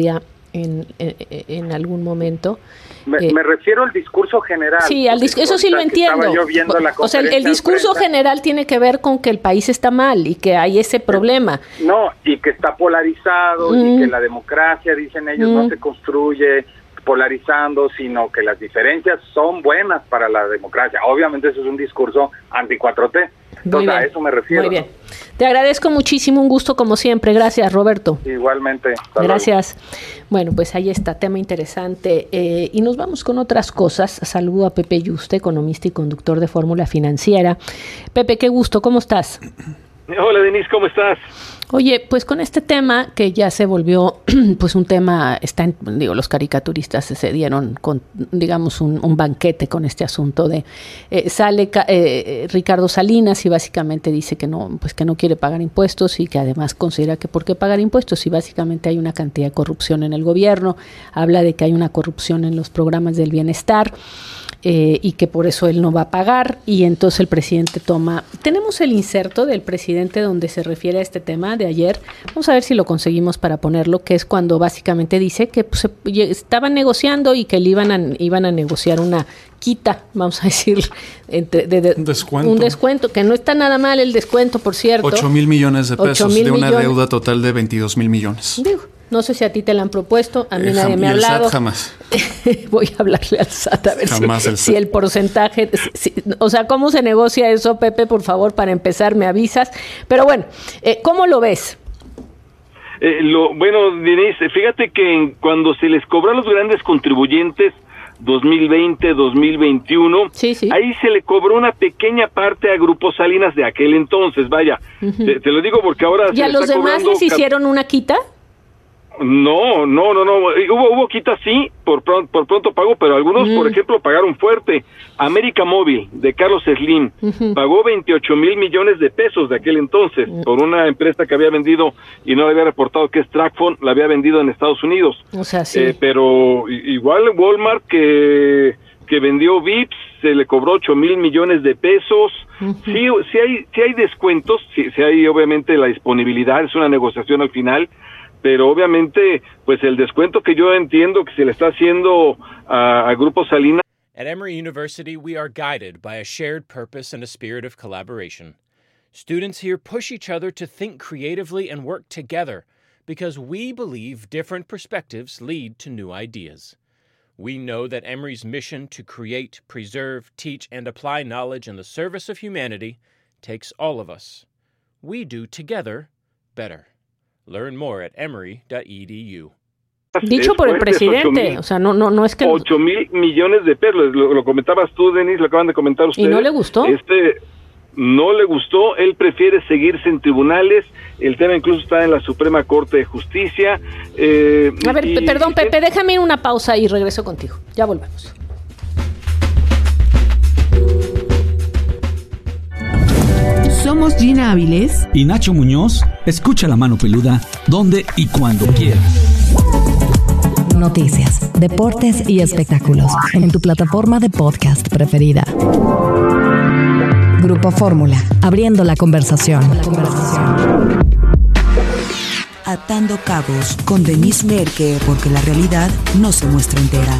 en, en, en algún momento. Me, eh, me refiero al discurso general. Sí, al dis- eso sí lo entiendo. O sea, el, el discurso general tiene que ver con que el país está mal y que hay ese problema. No, y que está polarizado mm. y que la democracia, dicen ellos, mm. no se construye polarizando, sino que las diferencias son buenas para la democracia. Obviamente eso es un discurso anti cuatro T. Entonces a eso me refiero. Muy bien. ¿No? Te agradezco muchísimo, un gusto como siempre. Gracias, Roberto. Igualmente. Gracias. Luego. Bueno, pues ahí está, tema interesante. Eh, y nos vamos con otras cosas. Saludo a Pepe Yuste, economista y conductor de Fórmula Financiera. Pepe, qué gusto, ¿cómo estás? Hola, Denise, ¿cómo estás? Oye, pues con este tema que ya se volvió pues un tema, está en, digo, los caricaturistas se dieron con, digamos, un, un banquete con este asunto de eh, sale eh, Ricardo Salinas y básicamente dice que no, pues que no quiere pagar impuestos y que además considera que por qué pagar impuestos y básicamente hay una cantidad de corrupción en el gobierno, habla de que hay una corrupción en los programas del bienestar. Eh, y que por eso él no va a pagar, y entonces el presidente toma, tenemos el inserto del presidente donde se refiere a este tema de ayer, vamos a ver si lo conseguimos para ponerlo, que es cuando básicamente dice que pues, estaban negociando y que le iban a, iban a negociar una quita, vamos a decir, entre, de, de, un descuento. Un descuento, que no está nada mal el descuento, por cierto. ocho mil millones de pesos de una millones. Deuda total de veintidós mil millones. Digo, no sé si a ti te la han propuesto, a mí eh, nadie jam- me ha hablado. El S A T jamás. Voy a hablarle al S A T a ver jamás si, el, si el porcentaje, si, o sea, ¿cómo se negocia eso, Pepe? Por favor, para empezar, me avisas. Pero bueno, eh, ¿cómo lo ves? Eh, lo, bueno, Denise, fíjate que en, cuando se les cobró a los grandes contribuyentes dos mil veinte, dos mil veintiuno, sí, sí. ahí se le cobró una pequeña parte a Grupo Salinas de aquel entonces, vaya, uh-huh. te, te lo digo porque ahora... ¿Y a los demás les hicieron una quita? No, no, no, no, hubo, hubo quita sí, por pronto, por pronto pago, pero algunos, mm. por ejemplo, pagaron fuerte. América Móvil, de Carlos Slim, uh-huh. pagó veintiocho mil millones de pesos de aquel entonces, uh-huh. por una empresa que había vendido, y no le había reportado que es Tracfone, la había vendido en Estados Unidos. O sea, sí. Eh, pero igual Walmart, que, que vendió V I P, se le cobró ocho mil millones de pesos. Uh-huh. Sí, sí hay, sí hay descuentos, sí, sí hay obviamente la disponibilidad, es una negociación al final, pero obviamente, pues el descuento que yo entiendo que se le está haciendo a, a Grupo Salinas. At Emory University, we are guided by a shared purpose and a spirit of collaboration. Students here push each other to think creatively and work together because we believe different perspectives lead to new ideas. We know that Emory's mission to create, preserve, teach, and apply knowledge in the service of humanity takes all of us. We do together better. Learn more at emory dot e d u. Dicho por el presidente, o sea, no no no es que... ocho mil millones de pesos, lo, lo comentabas tú, Denise, lo acaban de comentar ustedes. ¿Y no le gustó? Este, no le gustó, él prefiere seguirse en tribunales, el tema incluso está en la Suprema Corte de Justicia. Eh, A ver, y, perdón, Pepe, déjame ir una pausa y regreso contigo, ya volvemos. Somos Gina Áviles y Nacho Muñoz. Escucha La Mano Peluda donde y cuando quieras. Noticias, deportes y espectáculos en tu plataforma de podcast preferida. Grupo Fórmula, abriendo la conversación. La conversación. Atando cabos con Denise Merker, porque la realidad no se muestra entera.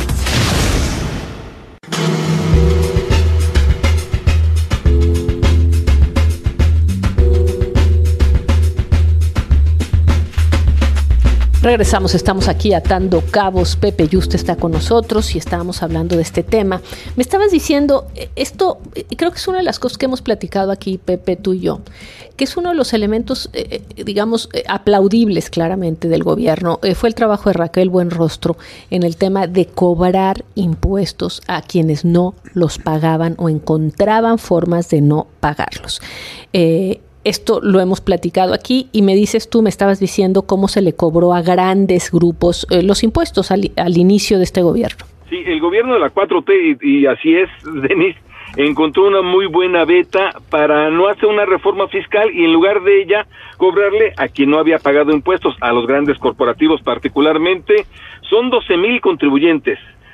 Regresamos, estamos aquí atando cabos. Pepe Yuste está con nosotros y estábamos hablando de este tema. Me estabas diciendo, esto creo que es una de las cosas que hemos platicado aquí, Pepe, tú y yo, que es uno de los elementos, eh, digamos, eh, aplaudibles claramente del gobierno. Eh, fue el trabajo de Raquel Buenrostro en el tema de cobrar impuestos a quienes no los pagaban o encontraban formas de no pagarlos. Eh, Esto lo hemos platicado aquí y me dices tú, me estabas diciendo cómo se le cobró a grandes grupos eh, los impuestos al, al inicio de este gobierno. Sí, el gobierno de la cuatro T, y, y así es, Denise, encontró una muy buena beta para no hacer una reforma fiscal y en lugar de ella cobrarle a quien no había pagado impuestos, a los grandes corporativos particularmente. Son doce mil contribuyentes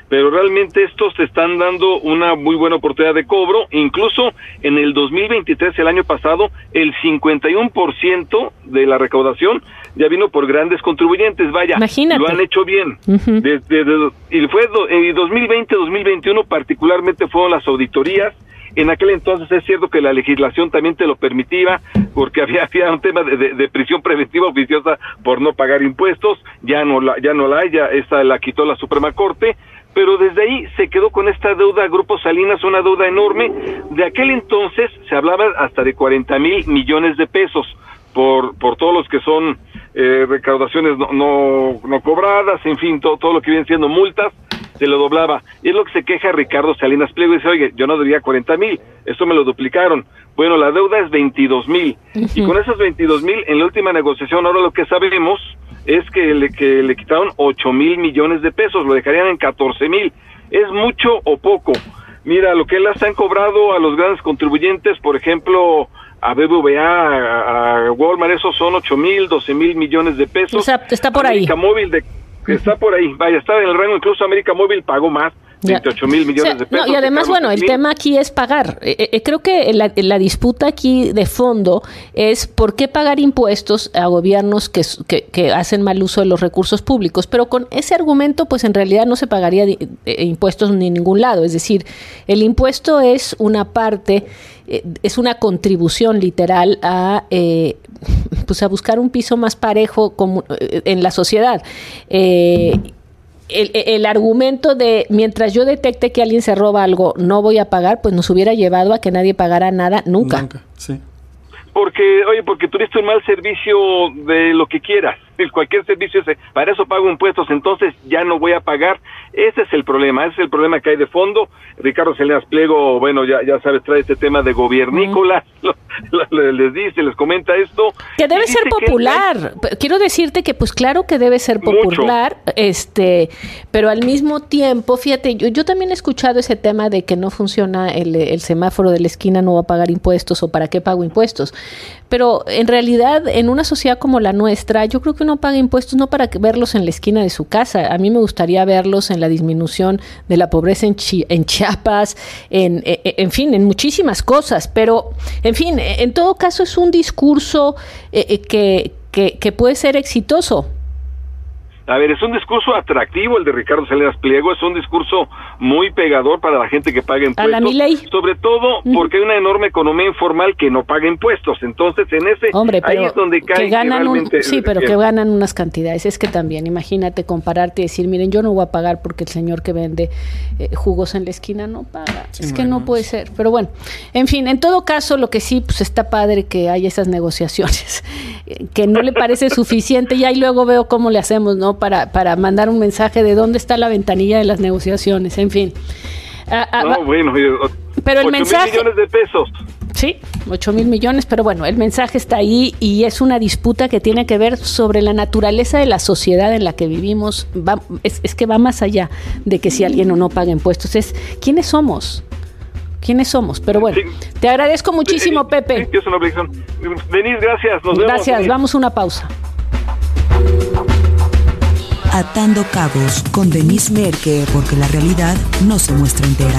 pero realmente estos te están dando una muy buena oportunidad de cobro. Incluso en el dos mil veintitrés, el año pasado, el cincuenta y uno por ciento de la recaudación ya vino por grandes contribuyentes. Vaya, imagínate, lo han hecho bien. Uh-huh. Desde, desde, y fue do, en dos mil veinte, dos mil veintiuno particularmente fueron las auditorías. En aquel entonces es cierto que la legislación también te lo permitía, porque había, había un tema de, de, de prisión preventiva oficiosa por no pagar impuestos. Ya no la, ya no la hay, ya esta la quitó la Suprema Corte, pero desde ahí se quedó con esta deuda Grupo Salinas, una deuda enorme. De aquel entonces se hablaba hasta de cuarenta mil millones de pesos por por todos los que son eh, recaudaciones no, no no cobradas, en fin, todo, todo lo que vienen siendo multas, se lo doblaba. Y es lo que se queja Ricardo Salinas Pliego, y dice, oye, yo no debía cuarenta mil, esto me lo duplicaron. Bueno, la deuda es veintidós mil, uh-huh. y con esos veintidós mil, en la última negociación, ahora lo que sabemos es que le, que le quitaron ocho mil millones de pesos, lo dejarían en catorce mil. ¿Es mucho o poco? Mira, lo que las han cobrado a los grandes contribuyentes, por ejemplo, a B B V A, a, a Walmart, esos son ocho mil, doce mil millones de pesos. O sea, está por América ahí. Móvil de, está por ahí, vaya, está en el rango, incluso América Móvil pagó más, veintiocho mil millones o sea, de pesos. No, y además, bueno, el tema aquí es pagar. Eh, eh, creo que la, la disputa aquí de fondo es por qué pagar impuestos a gobiernos que, que, que hacen mal uso de los recursos públicos, pero con ese argumento, pues en realidad no se pagaría de, de impuestos ni en ningún lado. Es decir, el impuesto es una parte, eh, es una contribución literal a... Eh, pues a buscar un piso más parejo como, eh, en la sociedad. Eh, El, el argumento de mientras yo detecte que alguien se roba algo, no voy a pagar, pues nos hubiera llevado a que nadie pagara nada nunca. Nunca, sí. Porque, oye, porque tuviste un mal servicio de lo que quieras, cualquier servicio, para eso pago impuestos, entonces ya no voy a pagar. Ese es el problema, ese es el problema que hay de fondo. Ricardo Salinas Pliego, bueno, ya ya sabes, trae este tema de gobiernícolas, mm. lo, lo, les dice, les comenta esto. Que debe ser popular. Que hay... Quiero decirte que, pues claro que debe ser popular, Mucho. este, pero al mismo tiempo, fíjate, yo, yo también he escuchado ese tema de que no funciona el, el semáforo de la esquina, no va a pagar impuestos, o para qué pago impuestos. Pero en realidad, en una sociedad como la nuestra, yo creo que uno paga impuestos no para verlos en la esquina de su casa. A mí me gustaría verlos en la disminución de la pobreza en, Chi- en Chiapas, en, en, en fin, en muchísimas cosas. Pero, en fin, en todo caso es un discurso eh, que, que, que puede ser exitoso. A ver, es un discurso atractivo el de Ricardo Salinas Pliego, es un discurso muy pegador para la gente que paga impuestos. A la Milei. Sobre todo porque uh-huh. hay una enorme economía informal que no paga impuestos. Entonces, en ese, Hombre, ahí es donde cae que ganan que realmente... Un, sí, pero que ganan unas cantidades. Es que también, imagínate compararte y decir, miren, yo no voy a pagar porque el señor que vende eh, jugos en la esquina no paga. Sí, es que no puede ser. Pero bueno, en fin, en todo caso, lo que sí, pues está padre que haya esas negociaciones, que no le parece suficiente, y ahí luego veo cómo le hacemos, ¿no? Para, para mandar un mensaje de dónde está la ventanilla de las negociaciones, en fin. Ah, ah, no, bueno, pero el mensaje, ocho mil millones de pesos. Sí, ocho mil millones, pero bueno, el mensaje está ahí y es una disputa que tiene que ver sobre la naturaleza de la sociedad en la que vivimos. Va, es, es que va más allá de que si alguien o no paga impuestos, es quiénes somos. ¿Quiénes somos? Pero bueno, sí. Te agradezco muchísimo, sí, Pepe. Sí, es una obligación. Denise, gracias. Nos gracias, vemos, vamos a una pausa. Atando Cabos con Denise Merker, porque la realidad no se muestra entera.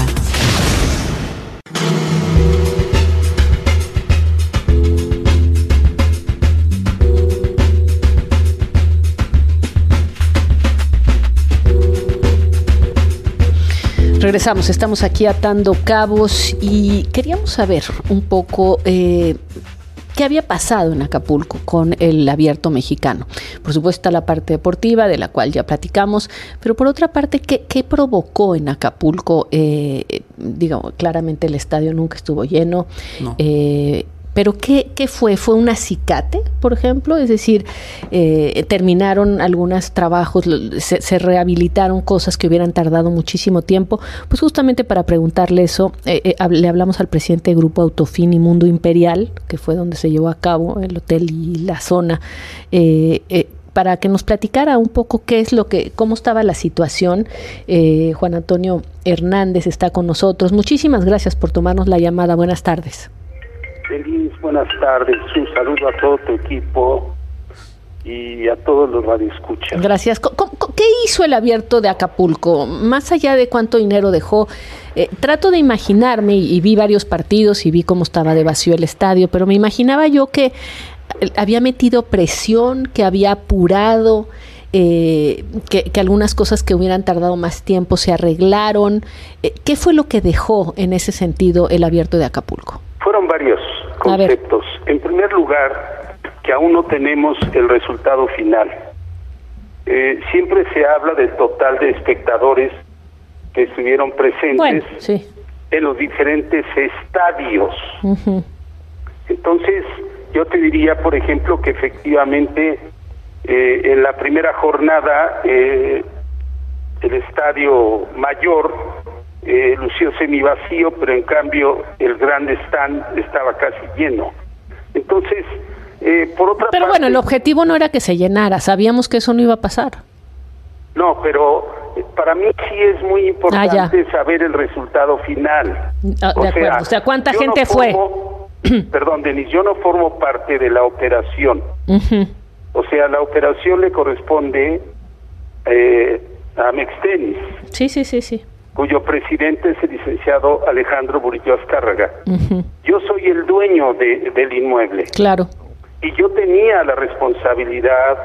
Regresamos, estamos aquí atando cabos y queríamos saber un poco... Eh, ¿Qué había pasado en Acapulco con el Abierto Mexicano? Por supuesto está la parte deportiva, de la cual ya platicamos, pero por otra parte, ¿qué, qué provocó en Acapulco? Eh, digamos, claramente el estadio nunca estuvo lleno, no. eh, pero ¿qué, ¿qué fue? ¿Fue un acicate, por ejemplo? Es decir, eh, terminaron algunos trabajos, se, se rehabilitaron cosas que hubieran tardado muchísimo tiempo. Pues justamente para preguntarle eso, eh, eh, le hablamos al presidente del Grupo Autofin y Mundo Imperial, que fue donde se llevó a cabo el hotel y la zona, eh, eh, para que nos platicara un poco qué es lo que, cómo estaba la situación. Eh, Juan Antonio Hernández está con nosotros. Muchísimas gracias por tomarnos la llamada. Buenas tardes. Feliz, buenas tardes, un saludo a todo tu equipo y a todos los radioescuchas. Gracias. ¿Qué hizo el Abierto de Acapulco? Más allá de cuánto dinero dejó, eh, trato de imaginarme, y, y vi varios partidos y vi cómo estaba de vacío el estadio, pero me imaginaba yo que había metido presión, que había apurado, eh, que, que algunas cosas que hubieran tardado más tiempo se arreglaron. Eh, ¿Qué fue lo que dejó en ese sentido el Abierto de Acapulco? Fueron varios conceptos. En primer lugar, que aún no tenemos el resultado final. Eh, siempre se habla del total de espectadores que estuvieron presentes bueno, sí. en los diferentes estadios. Uh-huh. Entonces, yo te diría, por ejemplo, que efectivamente eh, en la primera jornada eh, el estadio mayor eh, lució semivacío, pero en cambio el gran stand estaba casi lleno. Entonces, eh, por otra pero parte, bueno, el objetivo no era que se llenara, sabíamos que eso no iba a pasar. No, pero para mí sí es muy importante ah, saber el resultado final. Ah, de o acuerdo, sea, o sea, ¿cuánta gente no formo, fue? Perdón, Denis, yo no formo parte de la operación. Uh-huh. O sea, la operación le corresponde eh, a Mextenis. Sí, sí, sí, sí. Cuyo presidente es el licenciado Alejandro Burillo Azcárraga. Uh-huh. Yo soy el dueño de, del inmueble. Claro. Y yo tenía la responsabilidad,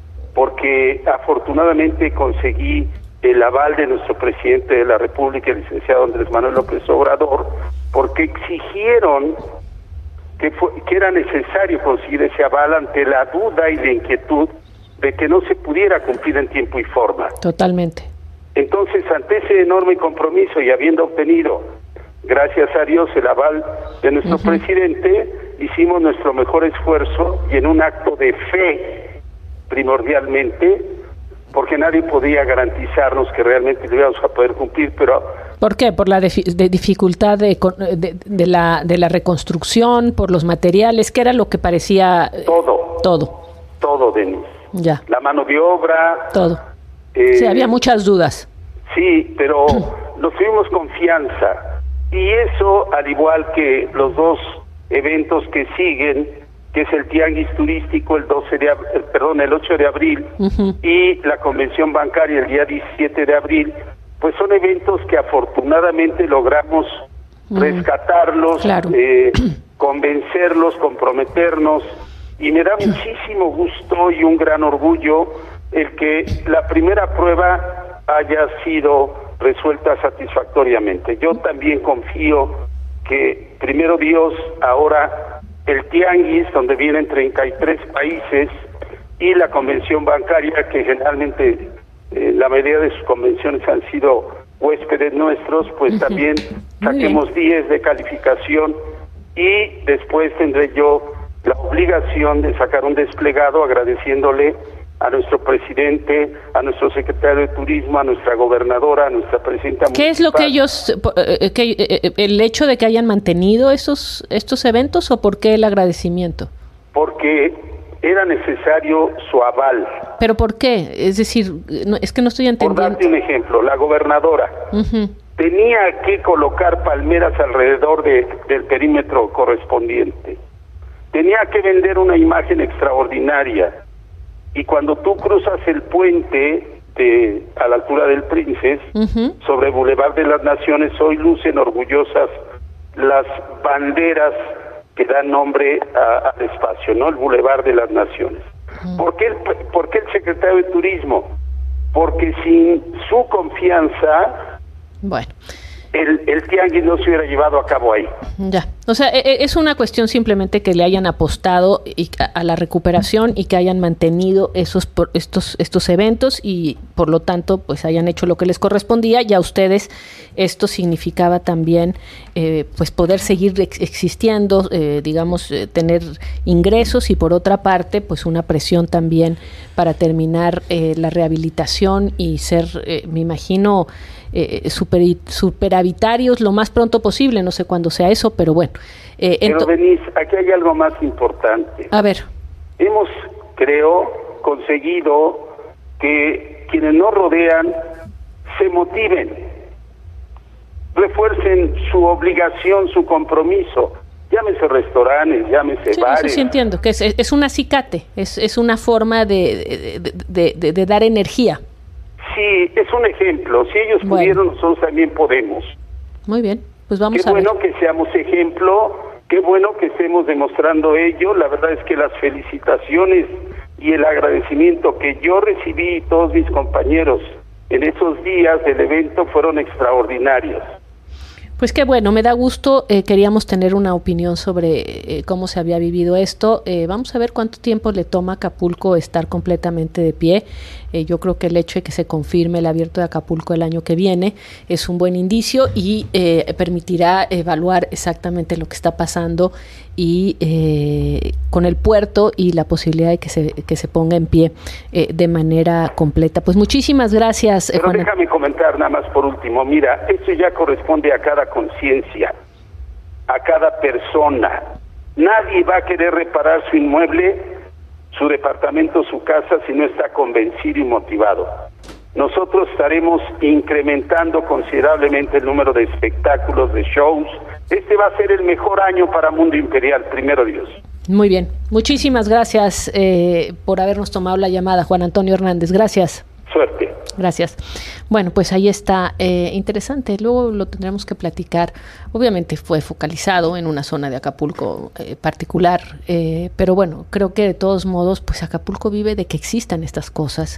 porque afortunadamente conseguí el aval de nuestro presidente de la República, el licenciado Andrés Manuel López Obrador, porque exigieron que, fue, que era necesario conseguir ese aval ante la duda y la inquietud de que no se pudiera cumplir en tiempo y forma. Totalmente. Entonces, ante ese enorme compromiso y habiendo obtenido, gracias a Dios, el aval de nuestro uh-huh. presidente, hicimos nuestro mejor esfuerzo y en un acto de fe, primordialmente, porque nadie podía garantizarnos que realmente lo íbamos a poder cumplir, pero... ¿Por qué? ¿Por la defi- de dificultad de, de, de, la, de la reconstrucción, por los materiales? ¿Qué era lo que parecía...? Todo. Todo. Todo, Denis. Ya. La mano de obra... Todo. Eh, sí, había muchas dudas. Sí, pero nos tuvimos confianza. Y eso, al igual que los dos eventos que siguen, que es el Tianguis Turístico el doce de ab- perdón, el ocho de abril uh-huh. y la Convención Bancaria el día diecisiete de abril, pues son eventos que afortunadamente logramos uh-huh. rescatarlos, claro. eh, convencerlos, comprometernos, y me da muchísimo gusto y un gran orgullo el que la primera prueba haya sido resuelta satisfactoriamente. Yo también confío que primero Dios, ahora el Tianguis, donde vienen treinta y tres países, y la Convención Bancaria, que generalmente eh, la mayoría de sus convenciones han sido huéspedes nuestros, pues también saquemos diez de calificación, y después tendré yo la obligación de sacar un desplegado agradeciéndole a nuestro presidente, a nuestro secretario de Turismo, a nuestra gobernadora, a nuestra presidenta municipal. ¿Qué es lo que ellos, que, el hecho de que hayan mantenido esos estos eventos, o por qué el agradecimiento? Porque era necesario su aval. ¿Pero por qué? Es decir, no, es que no estoy entendiendo. Por darte un ejemplo, la gobernadora uh-huh. tenía que colocar palmeras alrededor de, del perímetro correspondiente. Tenía que vender una imagen extraordinaria. Y cuando tú cruzas el puente de, a la altura del Princes, uh-huh. sobre el Boulevard de las Naciones, hoy lucen orgullosas las banderas que dan nombre a, al espacio, ¿no? El Boulevard de las Naciones. Uh-huh. ¿Por qué el, por qué el secretario de Turismo? Porque sin su confianza, bueno, el, el tianguis no se hubiera llevado a cabo ahí. Ya, o sea, es una cuestión simplemente que le hayan apostado y a la recuperación y que hayan mantenido esos estos estos eventos y por lo tanto pues hayan hecho lo que les correspondía, y a ustedes esto significaba también eh, pues poder seguir ex- existiendo, eh, digamos, eh, tener ingresos, y por otra parte pues una presión también para terminar eh, la rehabilitación y ser, eh, me imagino, Eh, super, superavitarios lo más pronto posible, no sé cuándo sea eso, pero bueno. Eh, pero ento- Denise, aquí hay algo más importante. A ver. Hemos, creo, conseguido que quienes nos rodean se motiven, refuercen su obligación, su compromiso. Llámese restaurantes, llámese sí, bares. Eso sí entiendo, que es, es un acicate, es, es una forma de, de, de, de, de dar energía. sí, es un ejemplo. Si ellos Bueno. pudieron, nosotros también podemos. Muy bien, pues vamos Qué a ver. bueno que seamos ejemplo, qué bueno que estemos demostrando ello. La verdad es que las felicitaciones y el agradecimiento que yo recibí y todos mis compañeros en esos días del evento fueron extraordinarios. Pues qué bueno, me da gusto. Eh, queríamos tener una opinión sobre eh, cómo se había vivido esto. Eh, vamos a ver cuánto tiempo le toma a Acapulco estar completamente de pie. Eh, yo creo que el hecho de que se confirme el abierto de Acapulco el año que viene es un buen indicio y eh, permitirá evaluar exactamente lo que está pasando y eh, con el puerto y la posibilidad de que se que se ponga en pie eh, de manera completa. Pues muchísimas gracias, eh, Pero Juana. déjame comentar nada más por último. Mira, esto ya corresponde a cada conciencia, a cada persona. Nadie va a querer reparar su inmueble, su departamento, su casa, si no está convencido y motivado. Nosotros estaremos incrementando considerablemente el número de espectáculos, de shows. Este va a ser el mejor año para Mundo Imperial, primero Dios. Muy bien, muchísimas gracias eh, por habernos tomado la llamada, Juan Antonio Hernández. Gracias. Suerte. Gracias. Bueno, pues ahí está, eh, interesante, luego lo tendremos que platicar. Obviamente fue focalizado en una zona de Acapulco eh, particular, eh, pero bueno, creo que de todos modos, pues Acapulco vive de que existan estas cosas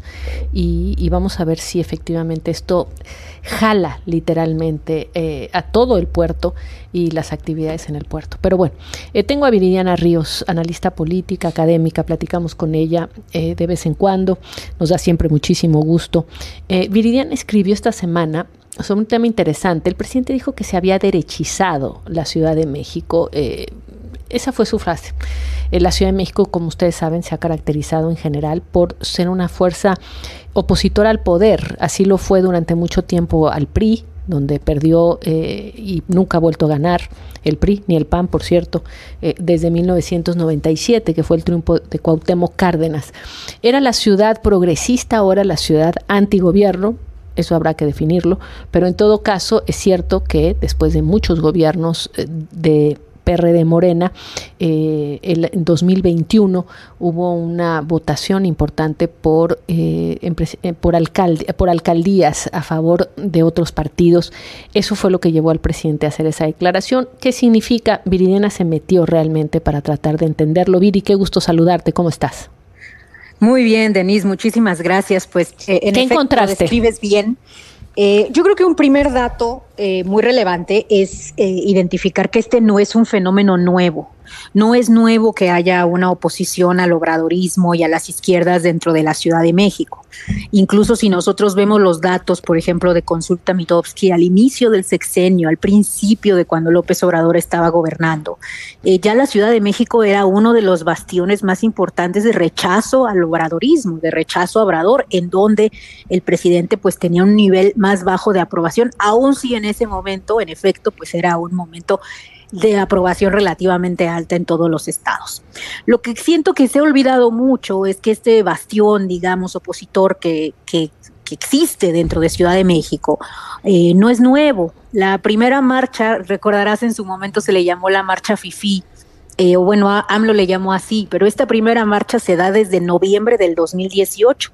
y, y vamos a ver si efectivamente esto jala literalmente eh, a todo el puerto y las actividades en el puerto. Pero bueno, eh, tengo a Viridiana Ríos, analista política, académica, platicamos con ella eh, de vez en cuando, nos da siempre muchísimo gusto. Eh, Viridiana escribió esta semana sobre un tema interesante. El presidente dijo que se había derechizado la Ciudad de México. Eh, esa fue su frase. Eh, la Ciudad de México, como ustedes saben, se ha caracterizado en general por ser una fuerza opositora al poder. Así lo fue durante mucho tiempo al P R I, donde perdió eh, y nunca ha vuelto a ganar el P R I, ni el P A N, por cierto, eh, desde mil novecientos noventa y siete, que fue el triunfo de Cuauhtémoc Cárdenas. Era la ciudad progresista, ahora la ciudad antigobierno, eso habrá que definirlo, pero en todo caso es cierto que después de muchos gobiernos eh, de P R D Morena, eh, el, en dos mil veintiuno hubo una votación importante por, eh, eh, por, alcalde, por alcaldías a favor de otros partidos. Eso fue lo que llevó al presidente a hacer esa declaración. ¿Qué significa? Viridiana se metió realmente para tratar de entenderlo. Viri, qué gusto saludarte, ¿cómo estás? Muy bien, Denise, muchísimas gracias. Pues eh, en ¿Qué efecto, encontraste? Lo describes bien. Eh, yo creo que un primer dato eh, muy relevante es eh, identificar que este no es un fenómeno nuevo. No es nuevo que haya una oposición al obradorismo y a las izquierdas dentro de la Ciudad de México. Incluso si nosotros vemos los datos, por ejemplo, de Consulta Mitofsky al inicio del sexenio, al principio de cuando López Obrador estaba gobernando, eh, ya la Ciudad de México era uno de los bastiones más importantes de rechazo al obradorismo, de rechazo a Obrador, en donde el presidente pues tenía un nivel más bajo de aprobación, aun si en ese momento, en efecto, pues era un momento de aprobación relativamente alta en todos los estados. Lo que siento que se ha olvidado mucho es que este bastión, digamos, opositor que, que, que existe dentro de Ciudad de México, eh, no es nuevo. La primera marcha, recordarás, en su momento se le llamó la marcha Fifí, eh, o bueno, a AMLO le llamó así, pero esta primera marcha se da desde noviembre del dos mil dieciocho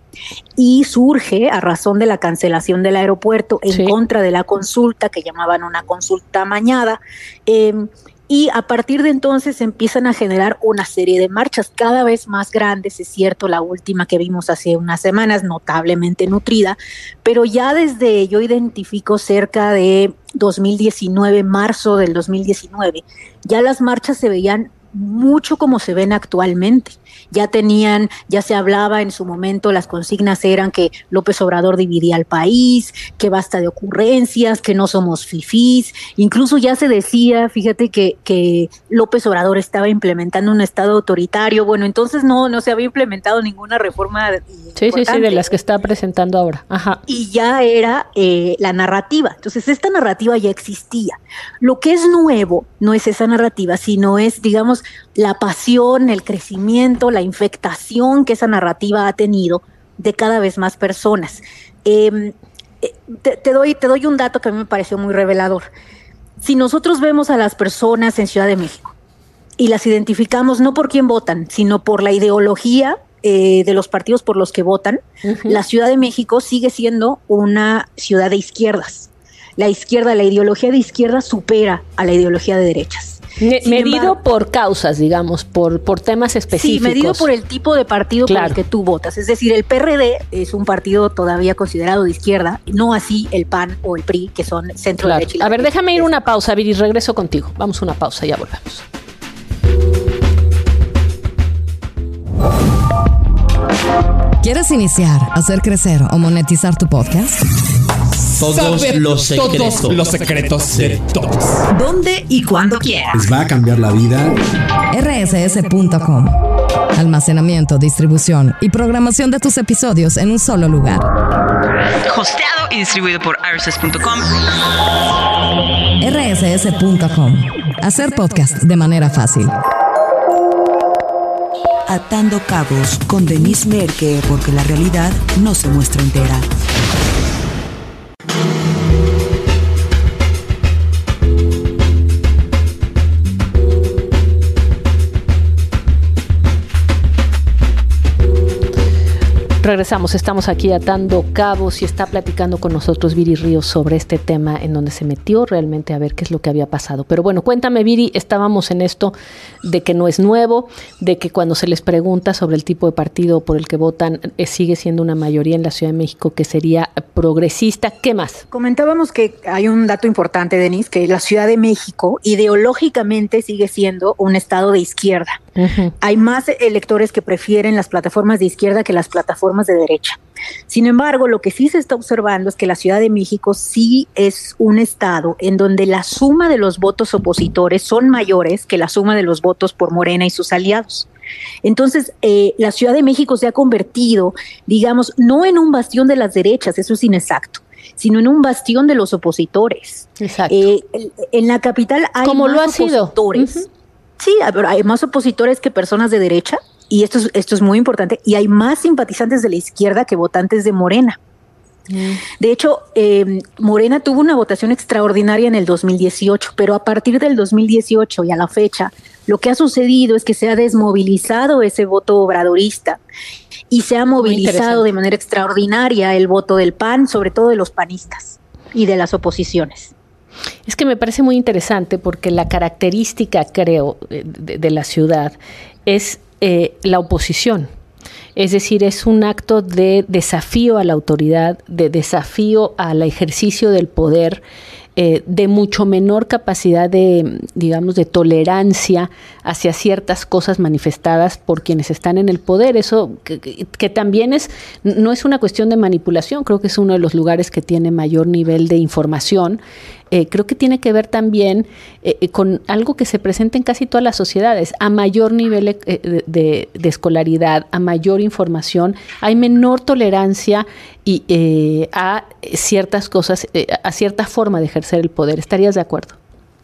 y surge a razón de la cancelación del aeropuerto en sí. contra de la consulta, que llamaban una consulta amañada, eh, y a partir de entonces empiezan a generar una serie de marchas cada vez más grandes, es cierto, la última que vimos hace unas semanas, notablemente nutrida, pero ya desde yo identifico cerca de dos mil diecinueve, marzo del dos mil diecinueve, ya las marchas se veían mucho como se ven actualmente. Ya tenían, ya se hablaba en su momento, las consignas eran que López Obrador dividía al país, que basta de ocurrencias, que no somos fifís. Incluso ya se decía, fíjate, que, que López Obrador estaba implementando un estado autoritario. Bueno, entonces no, no se había implementado ninguna reforma Sí, importante. sí, sí, de las que está presentando ahora. Ajá. Y ya era eh, la narrativa. Entonces, esta narrativa ya existía. Lo que es nuevo no es esa narrativa, sino es, digamos, la pasión, el crecimiento, la infectación que esa narrativa ha tenido de cada vez más personas. Eh, te, te doy, te doy un dato que a mí me pareció muy revelador. Si nosotros vemos a las personas en Ciudad de México y las identificamos no por quién votan, sino por la ideología eh, de los partidos por los que votan, uh-huh. la Ciudad de México sigue siendo una ciudad de izquierdas. La izquierda, la ideología de izquierda supera a la ideología de derechas. Me, medido embargo, por causas, digamos, por, por temas específicos. Sí, medido por el tipo de partido claro. por el que tú votas. Es decir, el P R D es un partido todavía considerado de izquierda, no así el P A N o el P R I, que son centro claro. derecha. A ver, déjame ir una pausa, Viri, regreso contigo. Vamos a una pausa, ya volvemos. ¿Quieres iniciar, hacer crecer o monetizar tu podcast? Todos Saber los secretos. Todos los secretos sí. de todos. ¿Dónde y cuándo quieras? Les va a cambiar la vida. R S S punto com. Almacenamiento, distribución y programación de tus episodios en un solo lugar. Hosteado y distribuido por R S S punto com. R S S punto com. Hacer podcast de manera fácil. Atando cabos con Denise Merker, porque la realidad no se muestra entera. Regresamos, estamos aquí atando cabos y está platicando con nosotros Viri Ríos sobre este tema en donde se metió realmente a ver qué es lo que había pasado. Pero bueno, cuéntame, Viri, estábamos en esto de que no es nuevo, de que cuando se les pregunta sobre el tipo de partido por el que votan, eh, sigue siendo una mayoría en la Ciudad de México que sería progresista. ¿Qué más? Comentábamos que hay un dato importante, Denise, que la Ciudad de México ideológicamente sigue siendo un estado de izquierda. Uh-huh. Hay más electores que prefieren las plataformas de izquierda que las plataformas de derecha. Sin embargo, lo que sí se está observando es que la Ciudad de México sí es un estado en donde la suma de los votos opositores son mayores que la suma de los votos por Morena y sus aliados. Entonces, eh, la Ciudad de México se ha convertido, digamos, no en un bastión de las derechas, eso es inexacto, sino en un bastión de los opositores. Exacto. Eh, en la capital hay ¿Cómo más lo ha sido? opositores. Uh-huh. Sí, hay más opositores que personas de derecha. Y esto es, esto es muy importante, y hay más simpatizantes de la izquierda que votantes de Morena. Mm. De hecho, eh, Morena tuvo una votación extraordinaria en el dos mil dieciocho, pero a partir del dos mil dieciocho y a la fecha, lo que ha sucedido es que se ha desmovilizado ese voto obradorista y se ha movilizado de manera extraordinaria el voto del P A N, sobre todo de los panistas y de las oposiciones. Es que me parece muy interesante porque la característica, creo, de, de la ciudad es Eh, la oposición. Es decir, es un acto de desafío a la autoridad, de desafío al ejercicio del poder, eh, de mucho menor capacidad de, digamos, de tolerancia hacia ciertas cosas manifestadas por quienes están en el poder. Eso que, que, que también es, no es una cuestión de manipulación, creo que es uno de los lugares que tiene mayor nivel de información. Eh, creo que tiene que ver también eh, con algo que se presenta en casi todas las sociedades. A mayor nivel eh, de, de, de escolaridad, a mayor información, hay menor tolerancia y, eh, a ciertas cosas, eh, a cierta forma de ejercer el poder. ¿Estarías de acuerdo?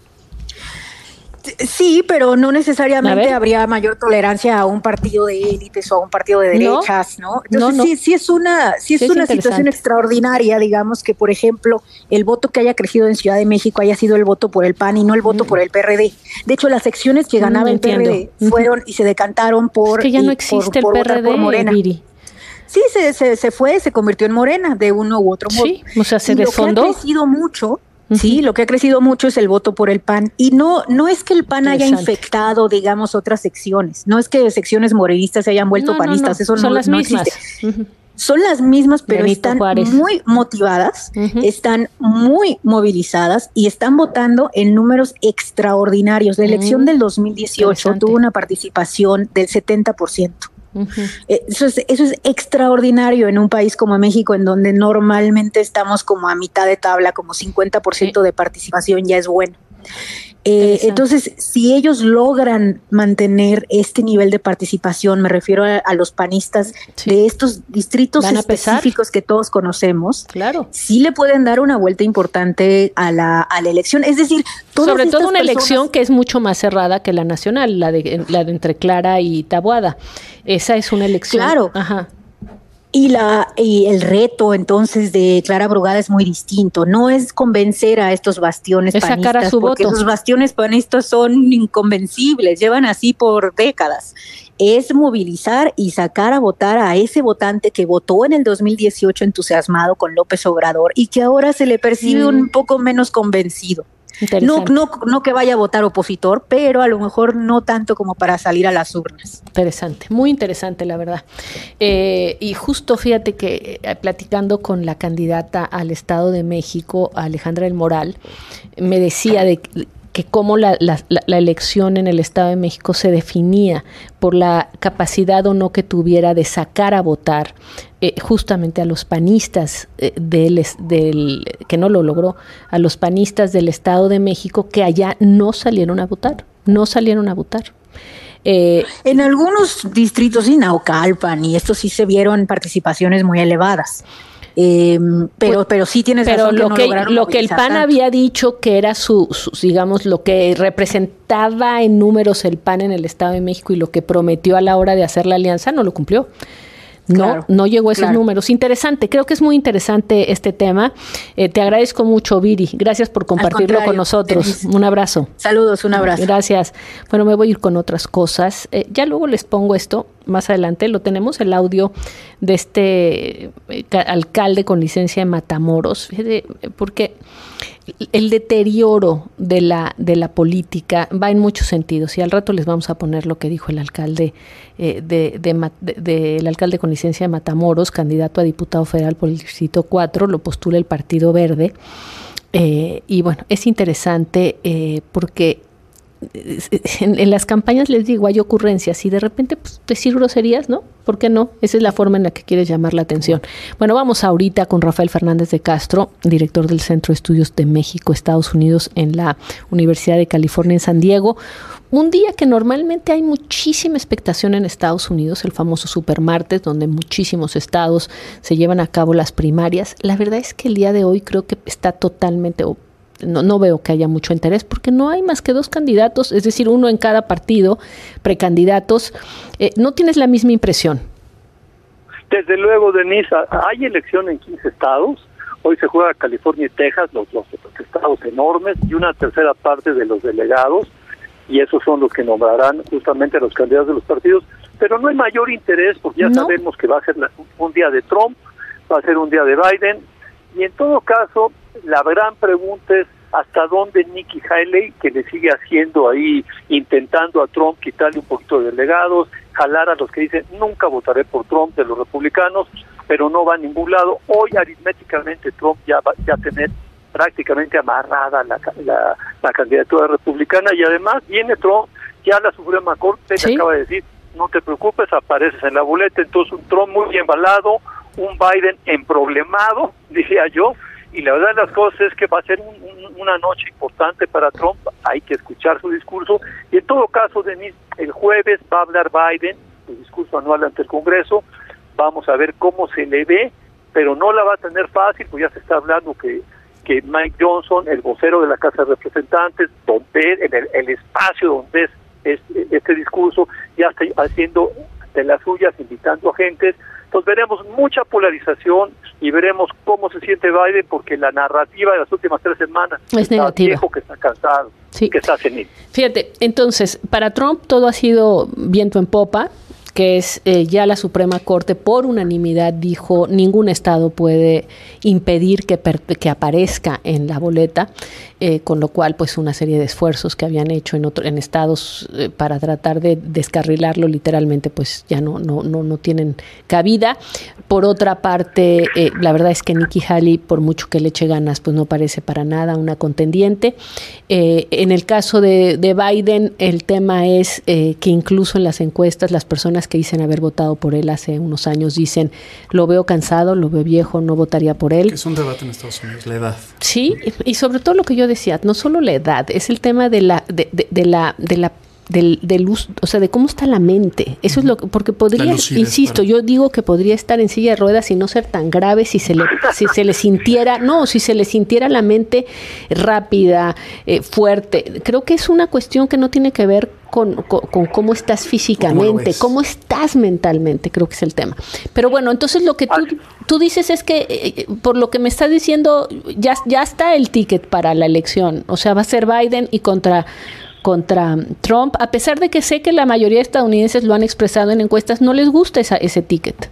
Sí, pero no necesariamente habría mayor tolerancia a un partido de élites o a un partido de derechas, ¿no? ¿no? Entonces no, no. sí, sí es una, sí, sí es, es una situación extraordinaria, digamos, que por ejemplo el voto que haya crecido en Ciudad de México haya sido el voto por el P A N y no el voto mm. por el P R D. De hecho, las secciones que ganaba mm, el P R D fueron y se decantaron por, es que ya no existe por, por el P R D, por Morena. Viri. Sí, se, se, se fue, se convirtió en Morena de uno u otro modo. Sí, o sea, se y desfondó. Lo que ha crecido mucho. Sí, lo que ha crecido mucho es el voto por el P A N. Y no, no es que el P A N haya infectado, digamos, otras secciones. No es que secciones morenistas se hayan vuelto no, panistas. No, no. Eso Son no, las no mismas. existe. Uh-huh. Son las mismas, pero Benito están Juárez. muy motivadas, uh-huh. están muy movilizadas y están votando en números extraordinarios. La elección uh-huh. del dos mil dieciocho tuvo una participación del setenta por ciento. Uh-huh. Eso es, eso es extraordinario en un país como México, en donde normalmente estamos como a mitad de tabla, como cincuenta por ciento sí. de participación ya es bueno. Eh, entonces, si ellos logran mantener este nivel de participación, me refiero a, a los panistas sí. de estos distritos específicos que todos conocemos, claro. sí le pueden dar una vuelta importante a la, a la elección. Es decir, sobre todo una personas... elección que es mucho más cerrada que la nacional, la de, la de entre Clara y Taboada. Esa es una elección. Claro. Ajá. Y, la, y el reto entonces de Clara Brugada es muy distinto. No es convencer a estos bastiones es panistas, sacar a su porque voto. Esos bastiones panistas son inconvencibles, llevan así por décadas. Es movilizar y sacar a votar a ese votante que votó en el dos mil dieciocho entusiasmado con López Obrador y que ahora se le percibe mm. un poco menos convencido. No, no, no que vaya a votar opositor, pero a lo mejor no tanto como para salir a las urnas. Interesante, muy interesante la verdad. Eh, y justo fíjate que eh, platicando con la candidata al Estado de México, Alejandra del Moral, me decía de que cómo la, la, la elección en el Estado de México se definía por la capacidad o no que tuviera de sacar a votar eh, justamente a los panistas eh, del, del que no lo logró, a los panistas del Estado de México que allá no salieron a votar, no salieron a votar. Eh, en algunos distritos, y Naucalpan, y esto sí se vieron participaciones muy elevadas. Eh, pero, pues, pero sí tienes pero razón lo que, que no lo que el P A N tanto. había dicho que era su, su, digamos, lo que representaba en números el P A N en el Estado de México y lo que prometió a la hora de hacer la alianza, no lo cumplió. No, claro, no llegó a esos claro. números. Interesante, creo que es muy interesante este tema. Eh, te agradezco mucho, Viri. Gracias por compartirlo con nosotros. Denise. Un abrazo. Saludos, un abrazo. Gracias. Bueno, me voy a ir con otras cosas. Eh, ya luego les pongo esto más adelante. Lo tenemos, el audio de este eh, alcalde con licencia de Matamoros. Fíjate, porque el deterioro de la de la política va en muchos sentidos y al rato les vamos a poner lo que dijo el alcalde eh, de, de, de, de el alcalde con licencia de Matamoros, candidato a diputado federal por el distrito cuatro, lo postula el Partido Verde eh, y bueno, es interesante eh, porque En, en las campañas les digo, hay ocurrencias y de repente pues, decir groserías, ¿no? ¿Por qué no? Esa es la forma en la que quieres llamar la atención. Bueno, vamos ahorita con Rafael Fernández de Castro, director del Centro de Estudios de México, Estados Unidos, en la Universidad de California en San Diego. Un día que normalmente hay muchísima expectación en Estados Unidos, el famoso supermartes, donde muchísimos estados se llevan a cabo las primarias. La verdad es que el día de hoy creo que está totalmente... No, no veo que haya mucho interés porque no hay más que dos candidatos, es decir, uno en cada partido, precandidatos. Eh, ¿No tienes la misma impresión? Desde luego, Denise, hay elección en quince estados. Hoy se juega California y Texas, los, los, los estados enormes, y una tercera parte de los delegados, y esos son los que nombrarán justamente a los candidatos de los partidos. Pero no hay mayor interés porque ya no. sabemos que va a ser la, un día de Trump, va a ser un día de Biden, y en todo caso, la gran pregunta es hasta dónde Nikki Haley, que le sigue haciendo ahí, intentando a Trump quitarle un poquito de delegados, jalar a los que dicen nunca votaré por Trump de los republicanos, pero no va a ningún lado. Hoy aritméticamente Trump ya va ya a tener prácticamente amarrada la, la, la candidatura republicana y además viene Trump, ya la Suprema Corte ¿Sí? le acaba de decir, no te preocupes, apareces en la boleta, entonces un Trump muy embalado, un Biden emproblemado, diría yo, y la verdad de las cosas es que va a ser un, un, una noche importante para Trump, hay que escuchar su discurso, y en todo caso, Denise, el jueves va a hablar Biden, su discurso anual ante el Congreso, vamos a ver cómo se le ve, pero no la va a tener fácil, pues ya se está hablando que, que Mike Johnson, el vocero de la Casa de Representantes, donde en el, el espacio donde es, es este discurso, ya está haciendo de las suyas, invitando a gentes. Entonces veremos mucha polarización y veremos cómo se siente Biden, porque la narrativa de las últimas tres semanas es está negativa. Viejo, que está cansado, sí. que está senil. Fíjate, entonces, para Trump todo ha sido viento en popa, que es eh, ya la Suprema Corte por unanimidad dijo ningún estado puede impedir que, per, que aparezca en la boleta, eh, con lo cual pues una serie de esfuerzos que habían hecho en otro, en estados eh, para tratar de descarrilarlo literalmente pues ya no no no no tienen cabida. Por otra parte, eh, la verdad es que Nikki Haley, por mucho que le eche ganas, pues no parece para nada una contendiente. Eh, en el caso de, de Biden, el tema es eh, que incluso en las encuestas las personas que dicen haber votado por él hace unos años dicen, lo veo cansado, lo veo viejo, no votaría por él. Que es un debate en Estados Unidos, la edad. Sí, y sobre todo lo que yo decía, no solo la edad, es el tema de la de, de, de la de la del, del uso, o sea, de cómo está la mente. Eso es lo que, porque podría, insisto, para... yo digo que podría estar en silla de ruedas y no ser tan grave si se le, si se le sintiera, no, si se le sintiera la mente rápida, eh, fuerte. Creo que es una cuestión que no tiene que ver con, con, con cómo estás físicamente, cómo, cómo estás mentalmente, creo que es el tema. Pero bueno, entonces lo que tú, tú dices es que, eh, por lo que me estás diciendo, ya, ya está el ticket para la elección. O sea, va a ser Biden y contra... contra Trump, a pesar de que sé que la mayoría de estadounidenses lo han expresado en encuestas, no les gusta esa, ese ticket.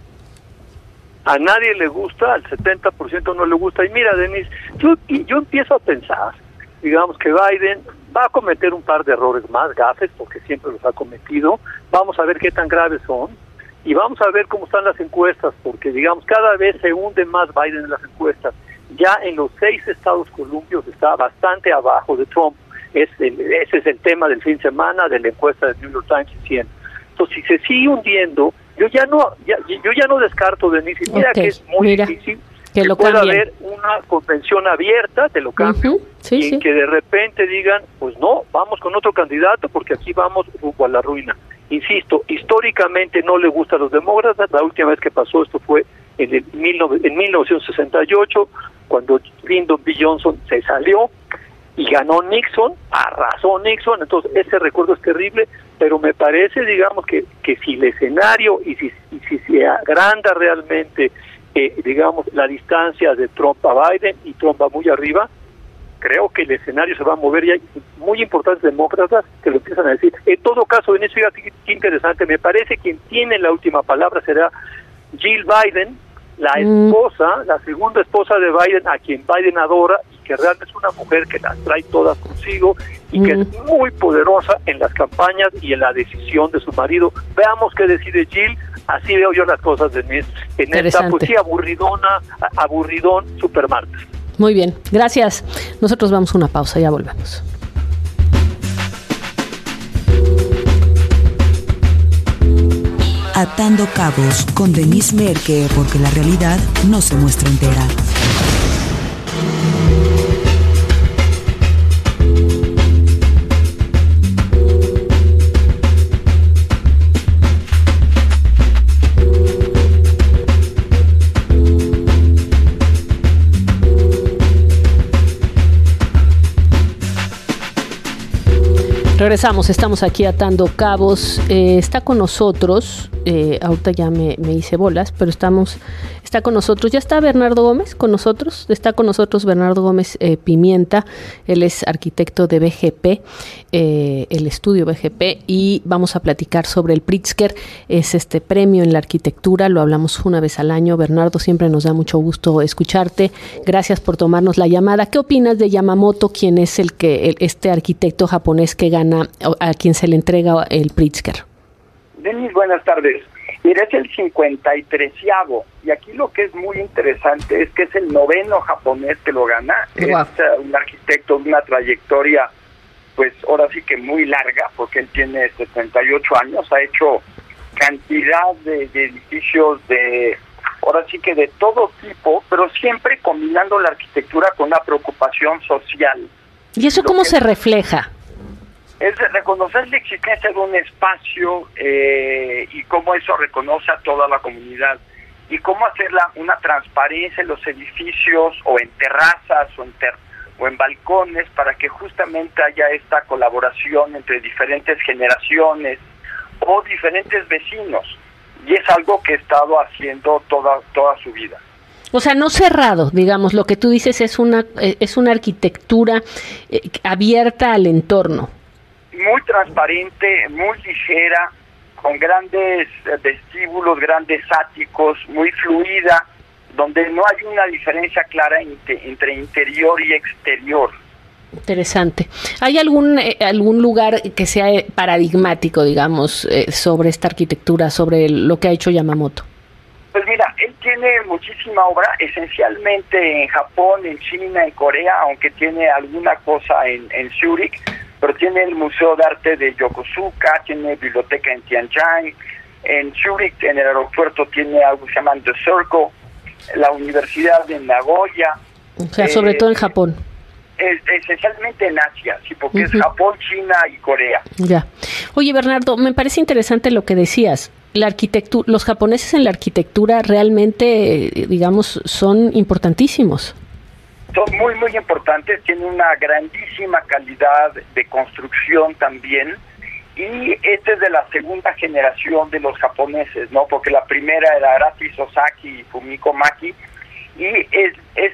A nadie le gusta, al setenta por ciento no le gusta. Y mira, Denise, yo, yo empiezo a pensar, digamos que Biden va a cometer un par de errores más, gafes, porque siempre los ha cometido. Vamos a ver qué tan graves son y vamos a ver cómo están las encuestas, porque digamos cada vez se hunde más Biden en las encuestas. Ya en los seis estados columpios está bastante abajo de Trump. Es el, ese es el tema del fin de semana de la encuesta del New York Times y cien. Entonces, si se sigue hundiendo, yo ya no ya, yo ya no descarto, Denise, mira okay, que es muy mira, difícil que, que pueda haber una convención abierta, te lo cambio, uh-huh, sí, y sí. que de repente digan, pues no, vamos con otro candidato porque aquí vamos rumbo a la ruina. Insisto, históricamente no le gusta a los demócratas. La última vez que pasó esto fue en, el mil novecientos sesenta y ocho, cuando Lyndon B. Johnson se salió y ganó Nixon, arrasó Nixon. Entonces ese recuerdo es terrible, pero me parece, digamos, que, que si el escenario y si, y si se agranda realmente, eh, digamos, la distancia de Trump a Biden y Trump va muy arriba, creo que el escenario se va a mover y hay muy importantes demócratas que lo empiezan a decir. En todo caso, en eso, fíjate qué interesante, me parece quien tiene la última palabra será Jill Biden, la esposa, mm. la segunda esposa de Biden, a quien Biden adora, y que realmente es una mujer que las trae todas consigo y mm. que es muy poderosa en las campañas y en la decisión de su marido. Veamos qué decide Jill. Así veo yo las cosas de mí, en esta pues sí aburridona, aburridón, super martes. Muy bien, gracias. Nosotros vamos a una pausa, ya volvemos. Atando Cabos con Denise Merker, porque la realidad no se muestra entera. Regresamos, estamos aquí atando cabos. Eh, está con nosotros, eh, ahorita ya me, me hice bolas, pero estamos, está con nosotros, ya está Bernardo Gómez con nosotros, está con nosotros Bernardo Gómez eh, Pimienta, él es arquitecto de B G P, eh, el estudio B G P, y vamos a platicar sobre el Pritzker, es este premio en la arquitectura, lo hablamos una vez al año. Bernardo, siempre nos da mucho gusto escucharte, gracias por tomarnos la llamada. ¿Qué opinas de Yamamoto, quien es el que el, este arquitecto japonés que gana, a quien se le entrega el Pritzker? Denis, buenas tardes. Mira, es el cincuenta y treceavo, y aquí lo que es muy interesante es que es el noveno japonés que lo gana. Wow. Es uh, un arquitecto de una trayectoria, pues ahora sí que muy larga, porque él tiene setenta y ocho años, ha hecho cantidad de, de edificios de, ahora sí que de todo tipo, pero siempre combinando la arquitectura con una preocupación social. ¿Y eso cómo se refleja? Es reconocer la existencia de un espacio eh, y cómo eso reconoce a toda la comunidad y cómo hacerla una transparencia en los edificios o en terrazas o en, ter o en balcones para que justamente haya esta colaboración entre diferentes generaciones o diferentes vecinos, y es algo que he estado haciendo toda toda su vida. O sea, no cerrado, digamos, lo que tú dices es una es una arquitectura eh, abierta al entorno. Muy transparente, muy ligera, con grandes vestíbulos, grandes áticos, muy fluida, donde no hay una diferencia clara entre, entre interior y exterior. Interesante. ¿Hay algún eh, algún lugar que sea paradigmático, digamos, eh, sobre esta arquitectura, sobre lo que ha hecho Yamamoto? Pues mira, él tiene muchísima obra, esencialmente en Japón, en China, en Corea, aunque tiene alguna cosa en, en Zúrich, pero tiene el Museo de Arte de Yokosuka, tiene biblioteca en Tianjin, en Zúrich, en el aeropuerto, tiene algo que se llama The Circle, la Universidad de Nagoya. O sea, eh, sobre todo en Japón. es, esencialmente en Asia, sí, porque uh-huh. es Japón, China y Corea. Ya. Oye, Bernardo, me parece interesante lo que decías. La arquitectura, los japoneses en la arquitectura realmente, digamos, son importantísimos. Son muy, muy importantes, tienen una grandísima calidad de construcción también, y esta es de la segunda generación de los japoneses, ¿no? Porque la primera era Araki Sosaki y Fumiko Maki, y es,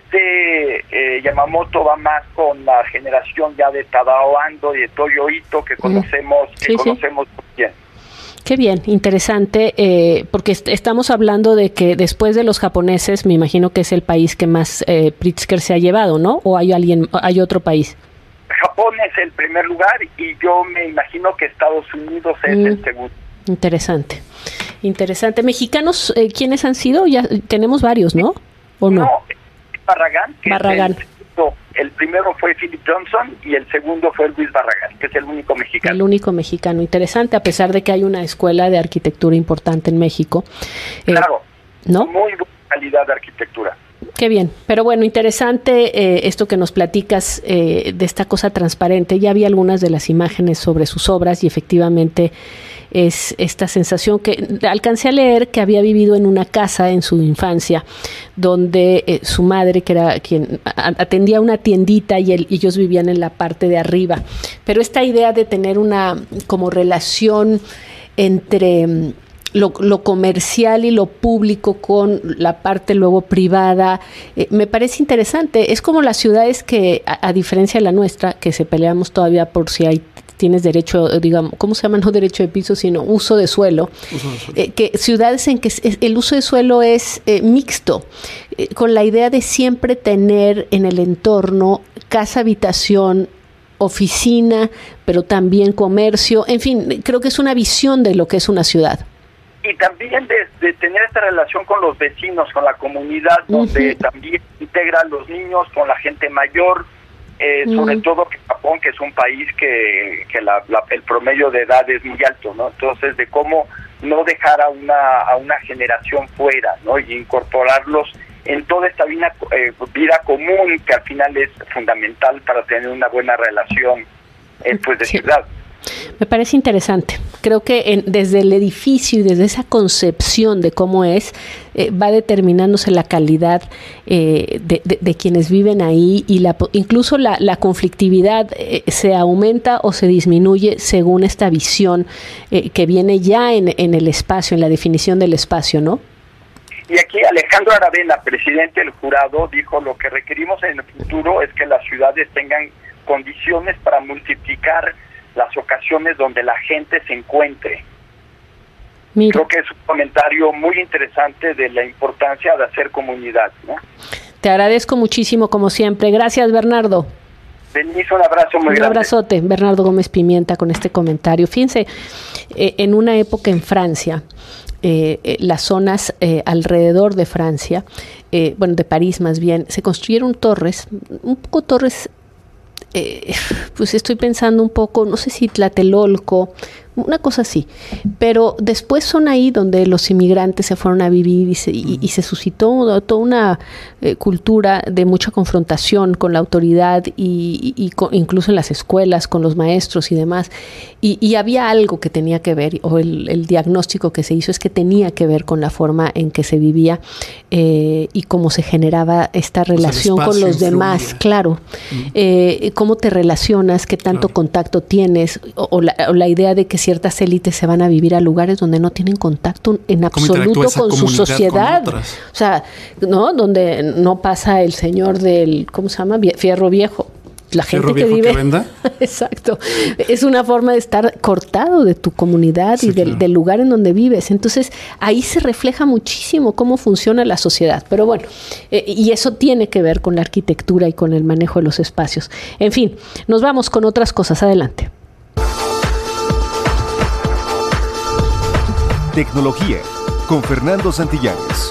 este eh, Yamamoto va más con la generación ya de Tadao Ando y de Toyo Ito, que conocemos, mm. sí, que conocemos sí. muy bien. Qué bien, interesante, eh, porque est- estamos hablando de que después de los japoneses, me imagino que es el país que más eh, Pritzker se ha llevado, ¿no? ¿O hay alguien, hay otro país? Japón es el primer lugar y yo me imagino que Estados Unidos es mm, el segundo. Interesante, interesante. ¿Mexicanos eh, quiénes han sido? Ya tenemos varios, ¿no? ¿O no? No, Barragán. Que Barragán. Es el, el primero fue Philip Johnson y el segundo fue Luis Barragán, que es el único mexicano. El único mexicano, interesante, a pesar de que hay una escuela de arquitectura importante en México. Eh, claro, ¿no? Muy buena calidad de arquitectura. Qué bien, pero bueno, interesante eh, esto que nos platicas eh, de esta cosa transparente. Ya vi algunas de las imágenes sobre sus obras y efectivamente es esta sensación que alcancé a leer que había vivido en una casa en su infancia donde eh, su madre, que era quien atendía una tiendita y él, ellos vivían en la parte de arriba. Pero esta idea de tener una como relación entre Lo, lo comercial y lo público con la parte luego privada, eh, me parece interesante. Es como las ciudades que, a, a diferencia de la nuestra, que se peleamos todavía por si hay tienes derecho, digamos, ¿cómo se llama? No derecho de piso, sino uso de suelo. Uso de suelo. Eh, que ciudades en que el uso de suelo es eh, mixto, eh, con la idea de siempre tener en el entorno casa, habitación, oficina, pero también comercio. En fin, creo que es una visión de lo que es una ciudad. Y también de, de tener esta relación con los vecinos, con la comunidad, donde uh-huh. también integra a los niños con la gente mayor, eh, uh-huh. sobre todo que Japón, que es un país que, que la, la, el promedio de edad es muy alto, ¿no? Entonces, de cómo no dejar a una a una generación fuera, ¿no? Y incorporarlos en toda esta vida, eh, vida común, que al final es fundamental para tener una buena relación eh, pues de sí. ciudad. Me parece interesante. Creo que en, desde el edificio y desde esa concepción de cómo es, eh, va determinándose la calidad eh, de, de, de quienes viven ahí y la, incluso la, la conflictividad eh, se aumenta o se disminuye según esta visión eh, que viene ya en, en el espacio, en la definición del espacio, ¿no? Y aquí Alejandro Aravena, presidente del jurado, dijo: lo que requerimos en el futuro es que las ciudades tengan condiciones para multiplicar las ocasiones donde la gente se encuentre. Mira. Creo que es un comentario muy interesante de la importancia de hacer comunidad, ¿no? Te agradezco muchísimo, como siempre. Gracias, Bernardo. Denise, un abrazo muy un grande. Un abrazote, Bernardo Gómez Pimienta, con este comentario. Fíjense, eh, en una época en Francia, eh, eh, las zonas eh, alrededor de Francia, eh, bueno, de París más bien, se construyeron torres, un poco torres. Eh, pues estoy pensando un poco, no sé si Tlatelolco, una cosa así, pero después son ahí donde los inmigrantes se fueron a vivir y se, y, y se suscitó toda una eh, cultura de mucha confrontación con la autoridad y, y, y con, incluso en las escuelas, con los maestros y demás, y, y había algo que tenía que ver, o el, el diagnóstico que se hizo es que tenía que ver con la forma en que se vivía eh, y cómo se generaba esta relación pues con los demás, influye. Claro, uh-huh. eh, cómo te relacionas, qué tanto claro. contacto tienes, o, o, la, o la idea de que ciertas élites se van a vivir a lugares donde no tienen contacto en absoluto con su sociedad. Con o sea, ¿no? Donde no pasa el señor del, ¿cómo se llama? Fierro Viejo. La gente ¿Fierro que viejo vive. Que venda? Exacto. Es una forma de estar cortado de tu comunidad sí, y del, claro. del lugar en donde vives. Entonces, ahí se refleja muchísimo cómo funciona la sociedad. Pero bueno, eh, y eso tiene que ver con la arquitectura y con el manejo de los espacios. En fin, nos vamos con otras cosas. Adelante. Tecnología con Fernando Santillanes.